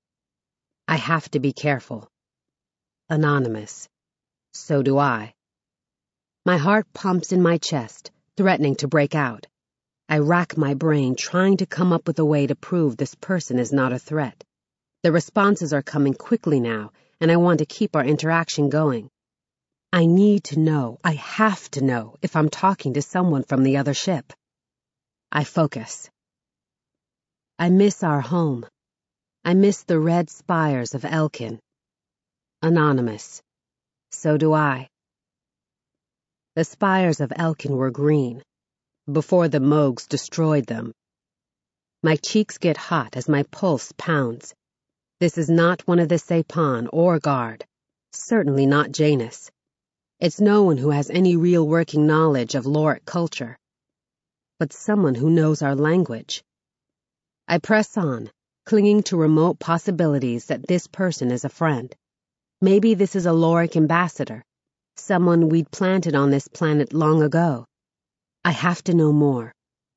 I have to be careful. Anonymous. So do I. My heart pumps in my chest, threatening to break out. I rack my brain trying to come up with a way to prove this person is not a threat. The responses are coming quickly now, and I want to keep our interaction going. I need to know, I have to know, if I'm talking to someone from the other ship. I focus. I miss our home. I miss the red spires of Elkin. Anonymous. So do I. The spires of Elkin were green, before the Moogs destroyed them. My cheeks get hot as my pulse pounds. This is not one of the Sapon or Guard, certainly not Janus. It's no one who has any real working knowledge of Lorik culture, but someone who knows our language. I press on, clinging to remote possibilities that this person is a friend. Maybe this is a Lorik ambassador, someone we'd planted on this planet long ago. I have to know more.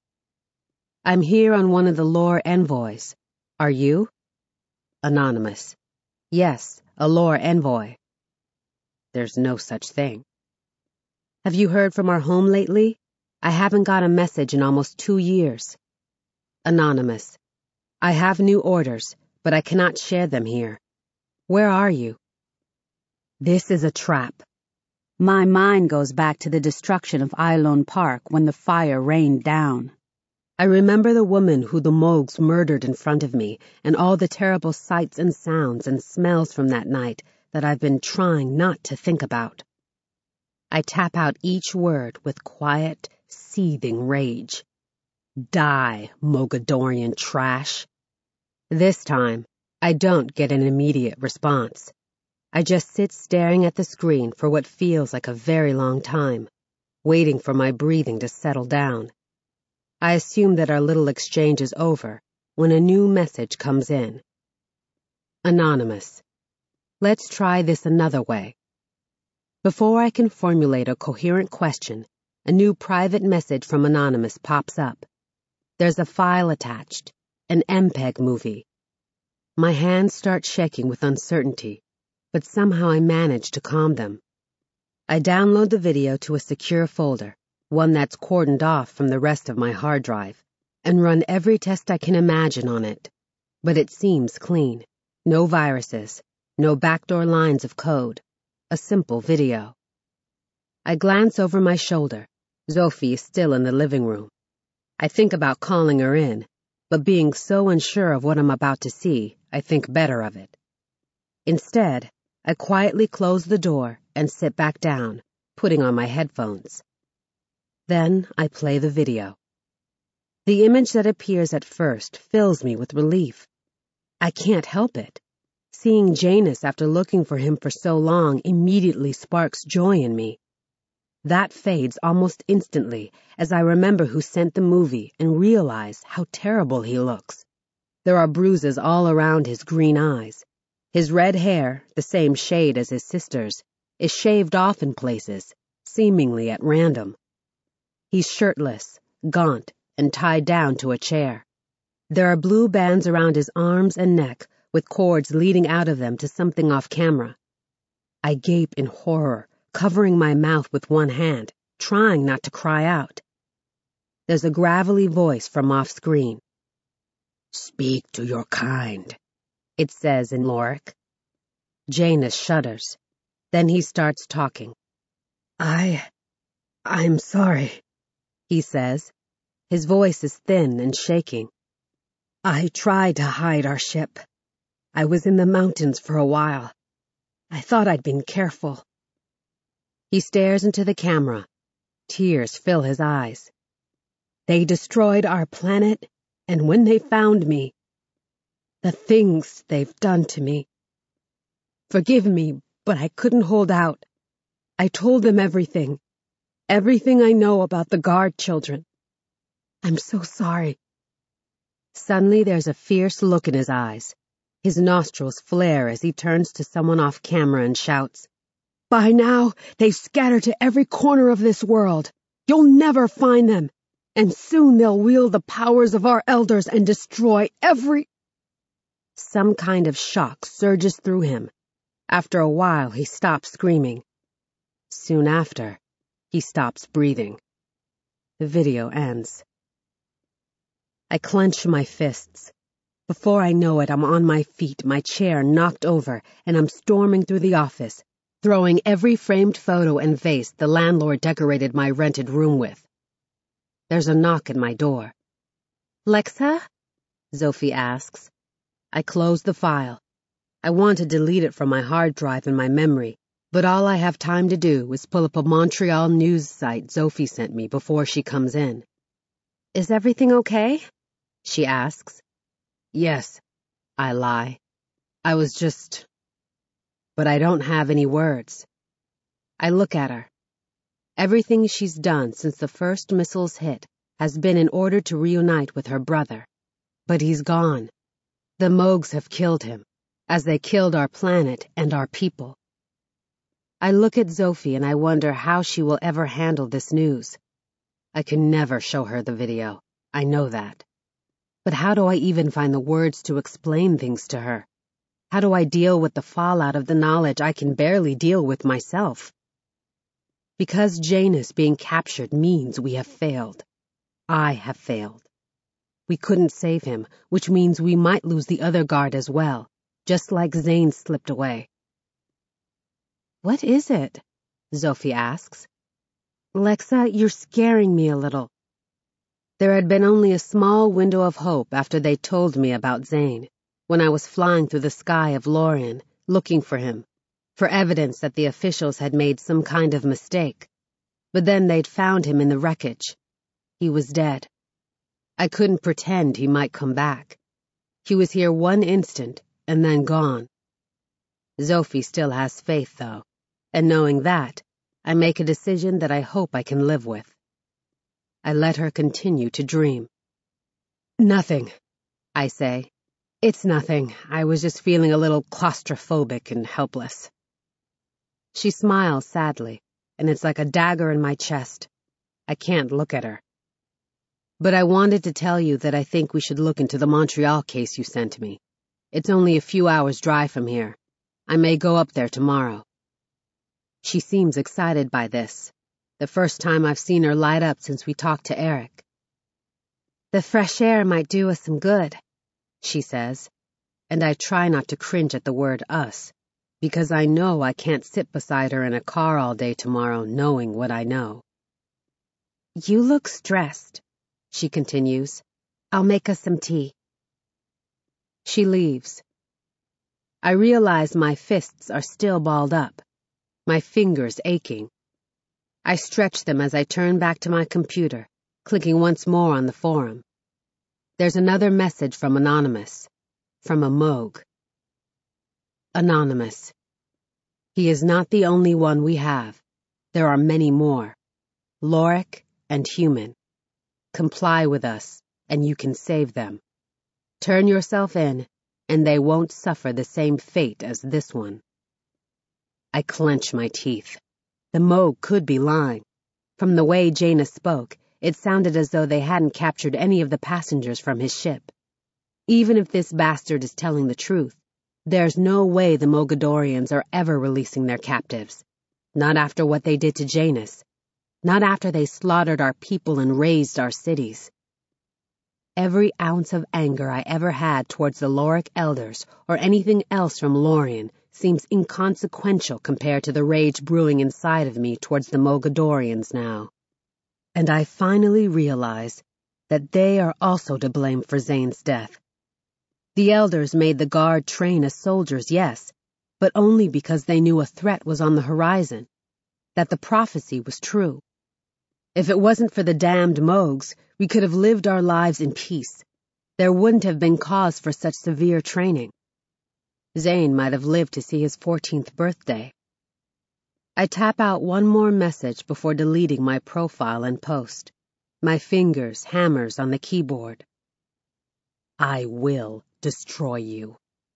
I'm here on one of the lore envoys. Are you? Anonymous. Yes, a lore envoy. There's no such thing. Have you heard from our home lately? I haven't got a message in almost two years. Anonymous. I have new orders, but I cannot share them here. Where are you? This is a trap. My mind goes back to the destruction of Eilon Park when the fire rained down. I remember the woman who the Moogs murdered in front of me and all the terrible sights and sounds and smells from that night that I've been trying not to think about. I tap out each word with quiet, seething rage. Die, Mogadorian trash. This time, I don't get an immediate response. I just sit staring at the screen for what feels like a very long time, waiting for my breathing to settle down. I assume that our little exchange is over when a new message comes in. Anonymous. Let's try this another way. Before I can formulate a coherent question, a new private message from Anonymous pops up. There's a file attached, an M P E G movie. My hands start shaking with uncertainty, but somehow I manage to calm them. I download the video to a secure folder, one that's cordoned off from the rest of my hard drive, and run every test I can imagine on it. But it seems clean. No viruses, no backdoor lines of code. A simple video. I glance over my shoulder. Sophie is still in the living room. I think about calling her in, but being so unsure of what I'm about to see, I think better of it. Instead, I quietly close the door and sit back down, putting on my headphones. Then I play the video. The image that appears at first fills me with relief. I can't help it. Seeing Janus after looking for him for so long immediately sparks joy in me. That fades almost instantly as I remember who sent the movie and realize how terrible he looks. There are bruises all around his green eyes. His red hair, the same shade as his sister's, is shaved off in places, seemingly at random. He's shirtless, gaunt, and tied down to a chair. There are blue bands around his arms and neck with cords leading out of them to something off camera. I gape in horror, covering my mouth with one hand, trying not to cry out. There's a gravelly voice from off-screen. "Speak to your kind," it says in Lorik. Janus shudders. Then he starts talking. I... I'm sorry, he says. His voice is thin and shaking. I tried to hide our ship. I was in the mountains for a while. I thought I'd been careful. He stares into the camera. Tears fill his eyes. They destroyed our planet, and when they found me, the things they've done to me. Forgive me, but I couldn't hold out. I told them everything. Everything I know about the guard children. I'm so sorry. Suddenly there's a fierce look in his eyes. His nostrils flare as he turns to someone off camera and shouts, "By now, they've scattered to every corner of this world. You'll never find them. And soon they'll wield the powers of our elders and destroy every..." Some kind of shock surges through him. After a while, he stops screaming. Soon after, he stops breathing. The video ends. I clench my fists. Before I know it, I'm on my feet, my chair knocked over, and I'm storming through the office, throwing every framed photo and vase the landlord decorated my rented room with. There's a knock at my door. "Lexa?" Sophie asks. I close the file. I want to delete it from my hard drive in my memory, but all I have time to do is pull up a Montreal news site Sophie sent me before she comes in. "Is everything okay?" she asks. "Yes," I lie. "I was just..." But I don't have any words. I look at her. Everything she's done since the first missiles hit has been in order to reunite with her brother. But he's gone. The Moogs have killed him, as they killed our planet and our people. I look at Sophie and I wonder how she will ever handle this news. I can never show her the video. I know that. But how do I even find the words to explain things to her? How do I deal with the fallout of the knowledge I can barely deal with myself? Because Janus being captured means we have failed. I have failed. We couldn't save him, which means we might lose the other guard as well, just like Zane slipped away. "What is it?" Sophie asks. "Lexa, you're scaring me a little." There had been only a small window of hope after they told me about Zane, when I was flying through the sky of Lorien, looking for him, for evidence that the officials had made some kind of mistake. But then they'd found him in the wreckage. He was dead. I couldn't pretend he might come back. He was here one instant, and then gone. Sophie still has faith, though, and knowing that, I make a decision that I hope I can live with. I let her continue to dream. "Nothing," I say. "It's nothing. I was just feeling a little claustrophobic and helpless." She smiles sadly, and it's like a dagger in my chest. I can't look at her. "But I wanted to tell you that I think we should look into the Montreal case you sent me. It's only a few hours' drive from here. I may go up there tomorrow." She seems excited by this. The first time I've seen her light up since we talked to Eric. "The fresh air might do us some good," she says, and I try not to cringe at the word us, because I know I can't sit beside her in a car all day tomorrow knowing what I know. "You look stressed," she continues. I'll make us some tea. She leaves. I realize my fists are still balled up, my fingers aching. I stretch them as I turn back to my computer, clicking once more on the forum. There's another message from Anonymous, from a Moog. Anonymous. He is not the only one we have. There are many more. Lorik and human. Comply with us, and you can save them. Turn yourself in, and they won't suffer the same fate as this one. I clench my teeth. The Moog could be lying. From the way Janus spoke, it sounded as though they hadn't captured any of the passengers from his ship. Even if this bastard is telling the truth, there's no way the Mogadorians are ever releasing their captives. Not after what they did to Janus. Not after they slaughtered our people and razed our cities. Every ounce of anger I ever had towards the Lorik elders or anything else from Lorien seems inconsequential compared to the rage brewing inside of me towards the Mogadorians now. And I finally realize that they are also to blame for Zane's death. The elders made the guard train as soldiers, yes, but only because they knew a threat was on the horizon, that the prophecy was true. If it wasn't for the damned Moogs, we could have lived our lives in peace. There wouldn't have been cause for such severe training. Zane might have lived to see his fourteenth birthday. I tap out one more message before deleting my profile and post. My fingers hammers on the keyboard. I will destroy you.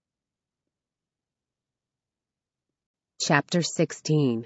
Chapter sixteen.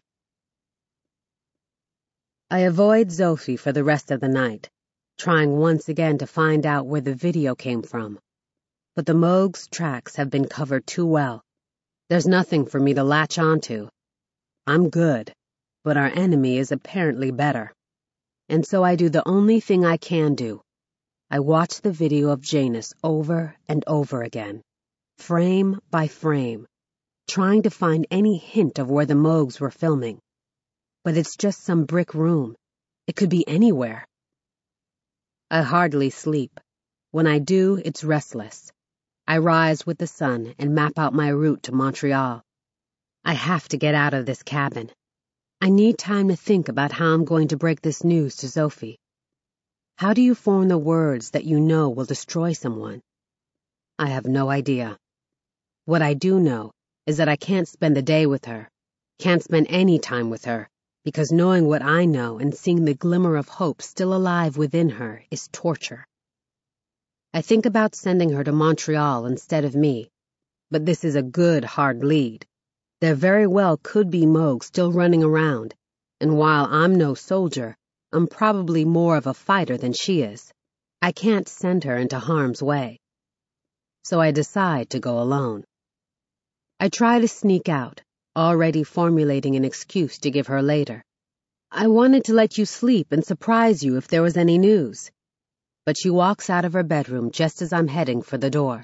I avoid Zophi for the rest of the night, trying once again to find out where the video came from. But the Moog's tracks have been covered too well. There's nothing for me to latch onto. I'm good, but our enemy is apparently better. And so I do the only thing I can do. I watch the video of Janus over and over again, frame by frame, trying to find any hint of where the Moogs were filming. But it's just some brick room. It could be anywhere. I hardly sleep. When I do, it's restless. I rise with the sun and map out my route to Montreal. I have to get out of this cabin. I need time to think about how I'm going to break this news to Zophi. How do you form the words that you know will destroy someone? I have no idea. What I do know is that I can't spend the day with her, can't spend any time with her, because knowing what I know and seeing the glimmer of hope still alive within her is torture. I think about sending her to Montreal instead of me, but this is a good, hard lead. There very well could be Moog still running around, and while I'm no soldier, I'm probably more of a fighter than she is. I can't send her into harm's way. So I decide to go alone. I try to sneak out, already formulating an excuse to give her later. I wanted to let you sleep and surprise you if there was any news. But she walks out of her bedroom just as I'm heading for the door.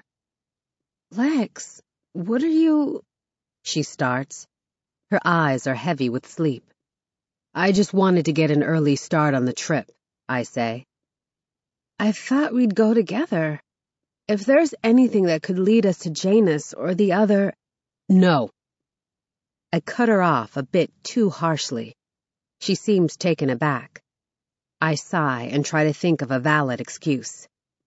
Lex, what are you... She starts. Her eyes are heavy with sleep. I just wanted to get an early start on the trip, I say. I thought we'd go together. If there's anything that could lead us to Janus or the other... No. I cut her off a bit too harshly. She seems taken aback. I sigh and try to think of a valid excuse.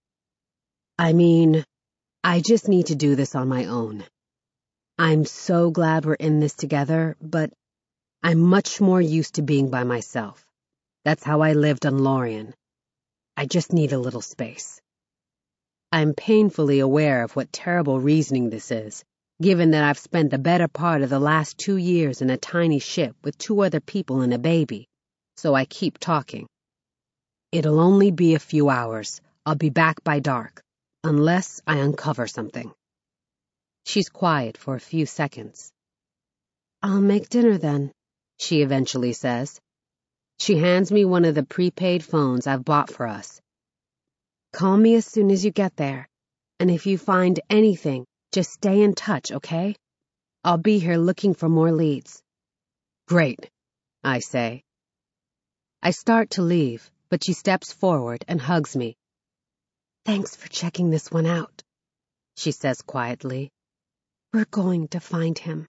I mean, I just need to do this on my own. I'm so glad we're in this together, but I'm much more used to being by myself. That's how I lived on Lorien. I just need a little space. I'm painfully aware of what terrible reasoning this is, given that I've spent the better part of the last two years in a tiny ship with two other people and a baby, so I keep talking. It'll only be a few hours. I'll be back by dark, unless I uncover something. She's quiet for a few seconds. I'll make dinner then, she eventually says. She hands me one of the prepaid phones I've bought for us. Call me as soon as you get there, and if you find anything, just stay in touch, okay? I'll be here looking for more leads. Great, I say. I start to leave, but she steps forward and hugs me. "Thanks for checking this one out," she says quietly. "We're going to find him."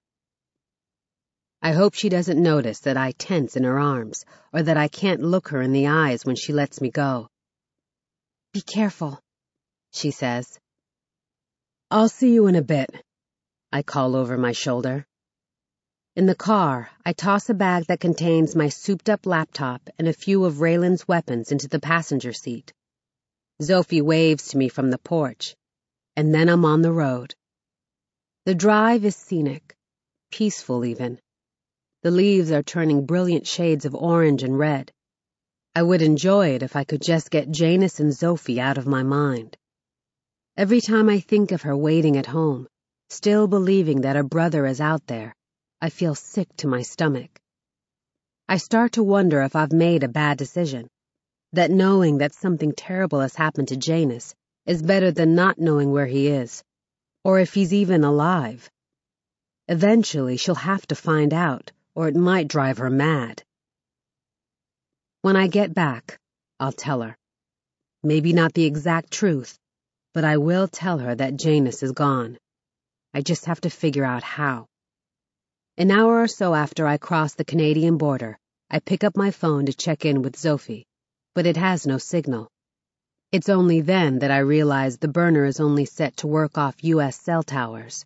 I hope she doesn't notice that I tense in her arms, or that I can't look her in the eyes when she lets me go. "Be careful," she says. "I'll see you in a bit," I call over my shoulder. In the car, I toss a bag that contains my souped-up laptop and a few of Raylan's weapons into the passenger seat. Sophie waves to me from the porch, and then I'm on the road. The drive is scenic, peaceful even. The leaves are turning brilliant shades of orange and red. I would enjoy it if I could just get Janus and Sophie out of my mind. Every time I think of her waiting at home, still believing that her brother is out there, I feel sick to my stomach. I start to wonder if I've made a bad decision, that knowing that something terrible has happened to Janus is better than not knowing where he is, or if he's even alive. Eventually she'll have to find out, or it might drive her mad. When I get back, I'll tell her. Maybe not the exact truth, but I will tell her that Janus is gone. I just have to figure out how. An hour or so after I cross the Canadian border, I pick up my phone to check in with Sophie, but it has no signal. It's only then that I realize the burner is only set to work off U S cell towers.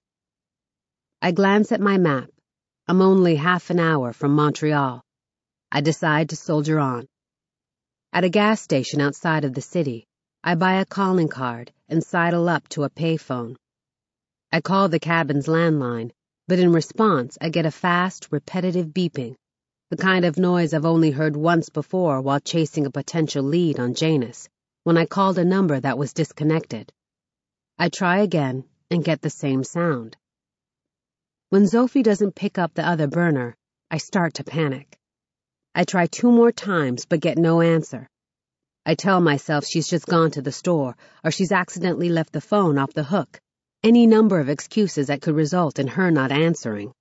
I glance at my map. I'm only half an hour from Montreal. I decide to soldier on. At a gas station outside of the city, I buy a calling card and sidle up to a payphone. I call the cabin's landline, but in response I get a fast, repetitive beeping, the kind of noise I've only heard once before while chasing a potential lead on Janus, when I called a number that was disconnected. I try again and get the same sound. When Sophie doesn't pick up the other burner, I start to panic. I try two more times but get no answer. I tell myself she's just gone to the store, or she's accidentally left the phone off the hook. Any number of excuses that could result in her not answering.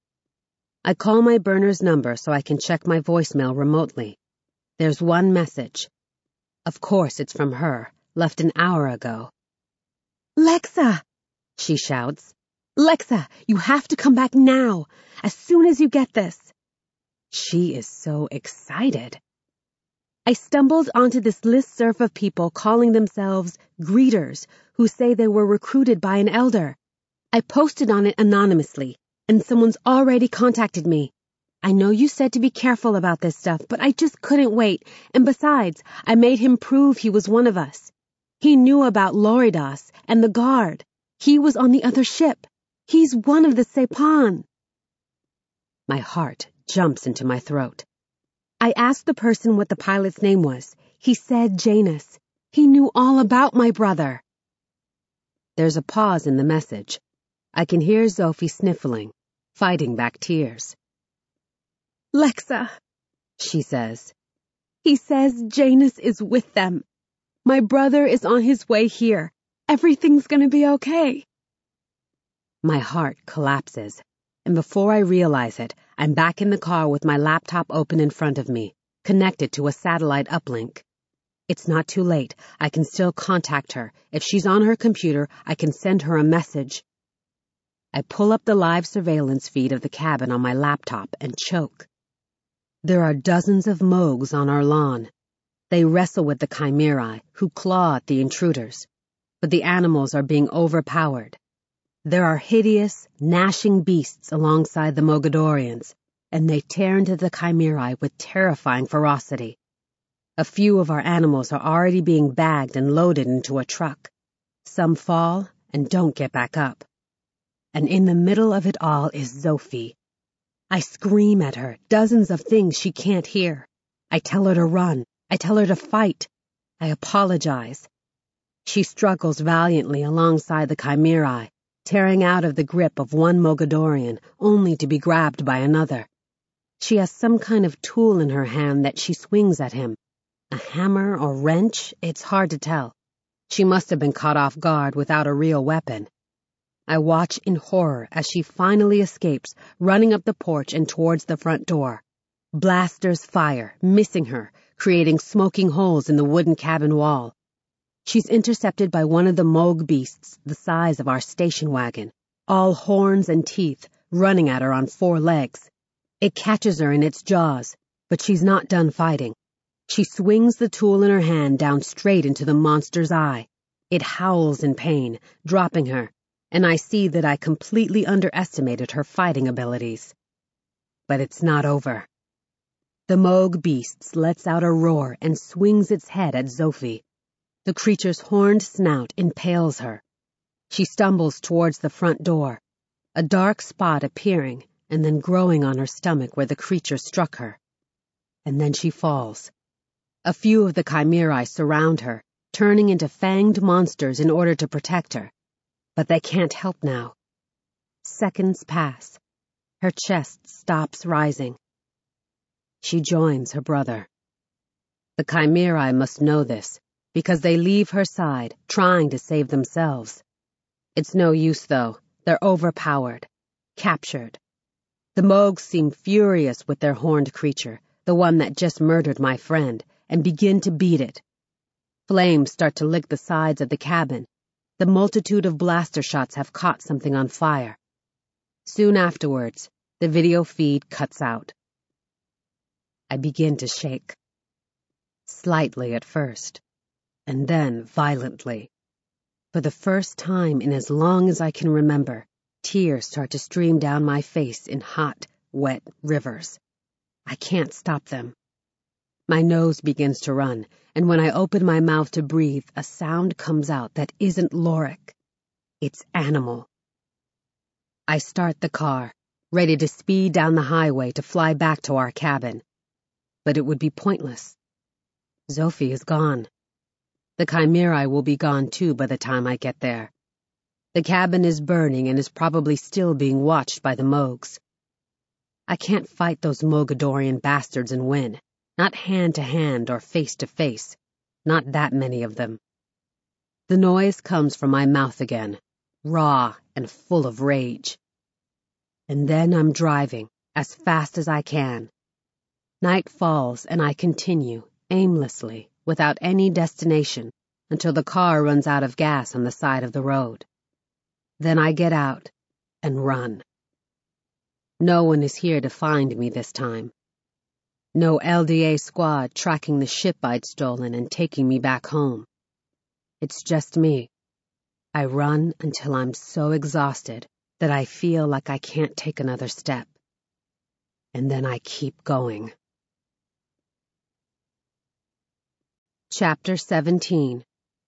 I call my burner's number so I can check my voicemail remotely. There's one message. Of course it's from her, left an hour ago. "Lexa!" she shouts. "Lexa, you have to come back now, as soon as you get this." She is so excited. "I stumbled onto this listserv of people calling themselves greeters who say they were recruited by an elder. I posted on it anonymously, and someone's already contacted me. I know you said to be careful about this stuff, but I just couldn't wait, and besides, I made him prove he was one of us. He knew about Loridas and the guard. He was on the other ship. He's one of the Sepan." My heart jumps into my throat. "I asked the person what the pilot's name was. He said Janus. He knew all about my brother." There's a pause in the message. I can hear Sophie sniffling, fighting back tears. "Lexa," she says. "He says Janus is with them. My brother is on his way here. Everything's gonna be okay." My heart collapses, and before I realize it, I'm back in the car with my laptop open in front of me, connected to a satellite uplink. It's not too late. I can still contact her. If she's on her computer, I can send her a message. I pull up the live surveillance feed of the cabin on my laptop and choke. There are dozens of Moogs on our lawn. They wrestle with the Chimerae, who claw at the intruders. But the animals are being overpowered. There are hideous, gnashing beasts alongside the Mogadorians, and they tear into the Chimerae with terrifying ferocity. A few of our animals are already being bagged and loaded into a truck. Some fall and don't get back up. And in the middle of it all is Sophie. I scream at her, dozens of things she can't hear. I tell her to run. I tell her to fight. I apologize. She struggles valiantly alongside the Chimerae, tearing out of the grip of one Mogadorian, only to be grabbed by another. She has some kind of tool in her hand that she swings at him. A hammer or wrench, it's hard to tell. She must have been caught off guard without a real weapon. I watch in horror as she finally escapes, running up the porch and towards the front door. Blasters fire, missing her, creating smoking holes in the wooden cabin wall. She's intercepted by one of the Moog beasts the size of our station wagon, all horns and teeth, running at her on four legs. It catches her in its jaws, but she's not done fighting. She swings the tool in her hand down straight into the monster's eye. It howls in pain, dropping her, and I see that I completely underestimated her fighting abilities. But it's not over. The Moog beast lets out a roar and swings its head at Zophi. The creature's horned snout impales her. She stumbles towards the front door, a dark spot appearing and then growing on her stomach where the creature struck her. And then she falls. A few of the chimerae surround her, turning into fanged monsters in order to protect her. But they can't help now. Seconds pass. Her chest stops rising. She joins her brother. The chimerae must know this, because they leave her side, trying to save themselves. It's no use, though. They're overpowered. Captured. The Moogs seem furious with their horned creature, the one that just murdered my friend, and begin to beat it. Flames start to lick the sides of the cabin. The multitude of blaster shots have caught something on fire. Soon afterwards, the video feed cuts out. I begin to shake. Slightly at first, and then violently. For the first time in as long as I can remember, tears start to stream down my face in hot, wet rivers. I can't stop them. My nose begins to run, and when I open my mouth to breathe, a sound comes out that isn't Lorik. It's animal. I start the car, ready to speed down the highway to fly back to our cabin. But it would be pointless. Zophi is gone. The chimerae will be gone too by the time I get there. The cabin is burning and is probably still being watched by the Moogs. I can't fight those Mogadorian bastards and win. Not hand to hand or face to face. Not that many of them. The noise comes from my mouth again, raw and full of rage. And then I'm driving, as fast as I can. Night falls and I continue, aimlessly, without any destination, until the car runs out of gas on the side of the road. Then I get out and run. No one is here to find me this time. No L D A squad tracking the ship I'd stolen and taking me back home. It's just me. I run until I'm so exhausted that I feel like I can't take another step. And then I keep going. Chapter seventeen.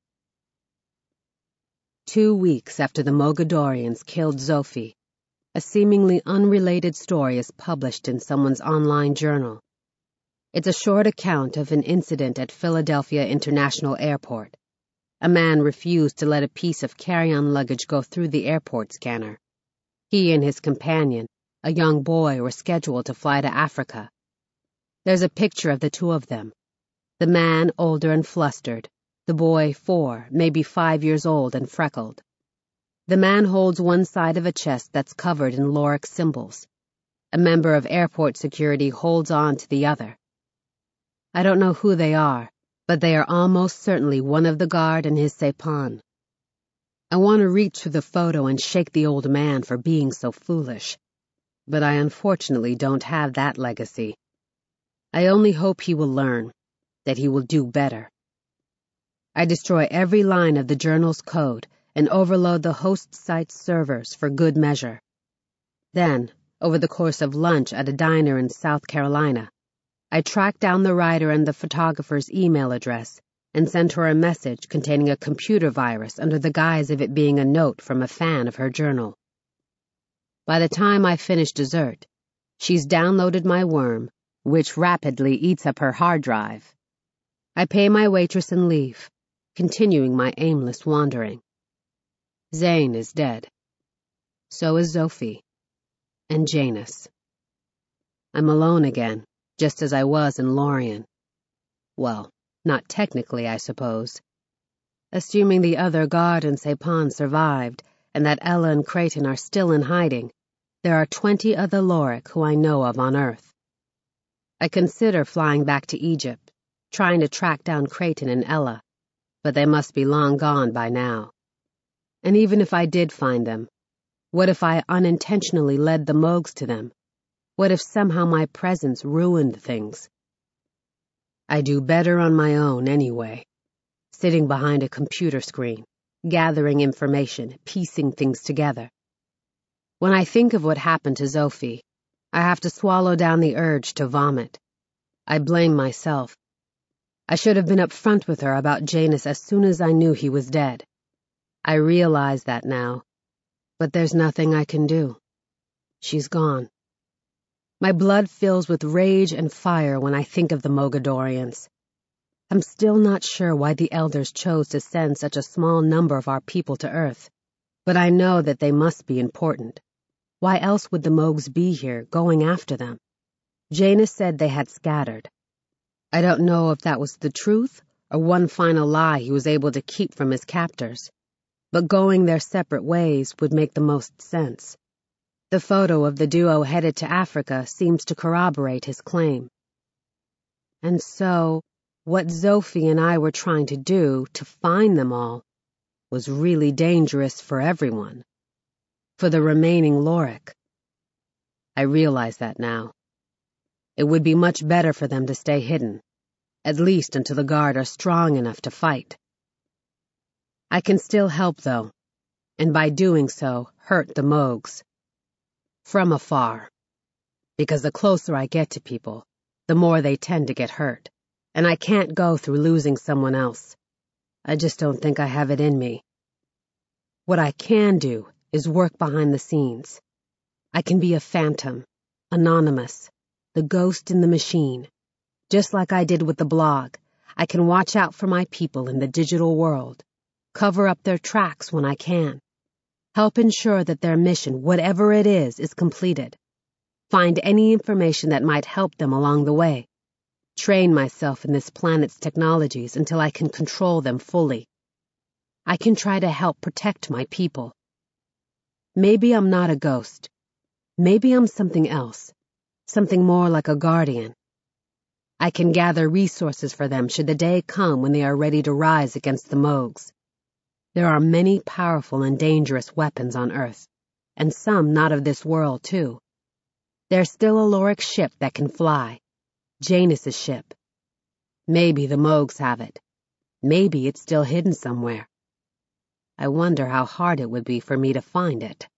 Two weeks after the Mogadorians killed Zophi, a seemingly unrelated story is published in someone's online journal. It's a short account of an incident at Philadelphia International Airport. A man refused to let a piece of carry-on luggage go through the airport scanner. He and his companion, a young boy, were scheduled to fly to Africa. There's a picture of the two of them. The man older and flustered, the boy four, maybe five years old and freckled. The man holds one side of a chest that's covered in Lorik symbols. A member of airport security holds on to the other. I don't know who they are, but they are almost certainly one of the guard and his Sepan. I want to reach for the photo and shake the old man for being so foolish, but I unfortunately don't have that legacy. I only hope he will learn, that he will do better. I destroy every line of the journal's code and overload the host site's servers for good measure. Then, over the course of lunch at a diner in South Carolina, I track down the writer and the photographer's email address and send her a message containing a computer virus under the guise of it being a note from a fan of her journal. By the time I finish dessert, she's downloaded my worm, which rapidly eats up her hard drive. I pay my waitress and leave, continuing my aimless wandering. Zane is dead. So is Zophi. And Janus. I'm alone again, just as I was in Lorien. Well, not technically, I suppose. Assuming the other guard and Sepan survived, and that Ella and Creighton are still in hiding, there are twenty other Lorik who I know of on Earth. I consider flying back to Egypt, trying to track down Creighton and Ella, but they must be long gone by now. And even if I did find them, what if I unintentionally led the Moogs to them? What if somehow my presence ruined things? I do better on my own anyway, sitting behind a computer screen, gathering information, piecing things together. When I think of what happened to Sophie, I have to swallow down the urge to vomit. I blame myself. I should have been upfront with her about Janus as soon as I knew he was dead. I realize that now, but there's nothing I can do. She's gone. My blood fills with rage and fire when I think of the Mogadorians. I'm still not sure why the Elders chose to send such a small number of our people to Earth, but I know that they must be important. Why else would the Moogs be here, going after them? Janus said they had scattered. I don't know if that was the truth or one final lie he was able to keep from his captors, but going their separate ways would make the most sense. The photo of the duo headed to Africa seems to corroborate his claim. And so, what Sophie and I were trying to do to find them all was really dangerous for everyone. For the remaining Lorik. I realize that now. It would be much better for them to stay hidden, at least until the Guard are strong enough to fight. I can still help, though, and by doing so, hurt the Moogs. From afar. Because the closer I get to people, the more they tend to get hurt, and I can't go through losing someone else. I just don't think I have it in me. What I can do is work behind the scenes. I can be a phantom, anonymous, the ghost in the machine. Just like I did with the blog, I can watch out for my people in the digital world, cover up their tracks when I can, help ensure that their mission, whatever it is, is completed, find any information that might help them along the way, train myself in this planet's technologies until I can control them fully. I can try to help protect my people. Maybe I'm not a ghost. Maybe I'm something else, something more like a guardian. I can gather resources for them should the day come when they are ready to rise against the Moogs. There are many powerful and dangerous weapons on Earth, and some not of this world, too. There's still a Lorik ship that can fly, Janus's ship. Maybe the Moogs have it. Maybe it's still hidden somewhere. I wonder how hard it would be for me to find it.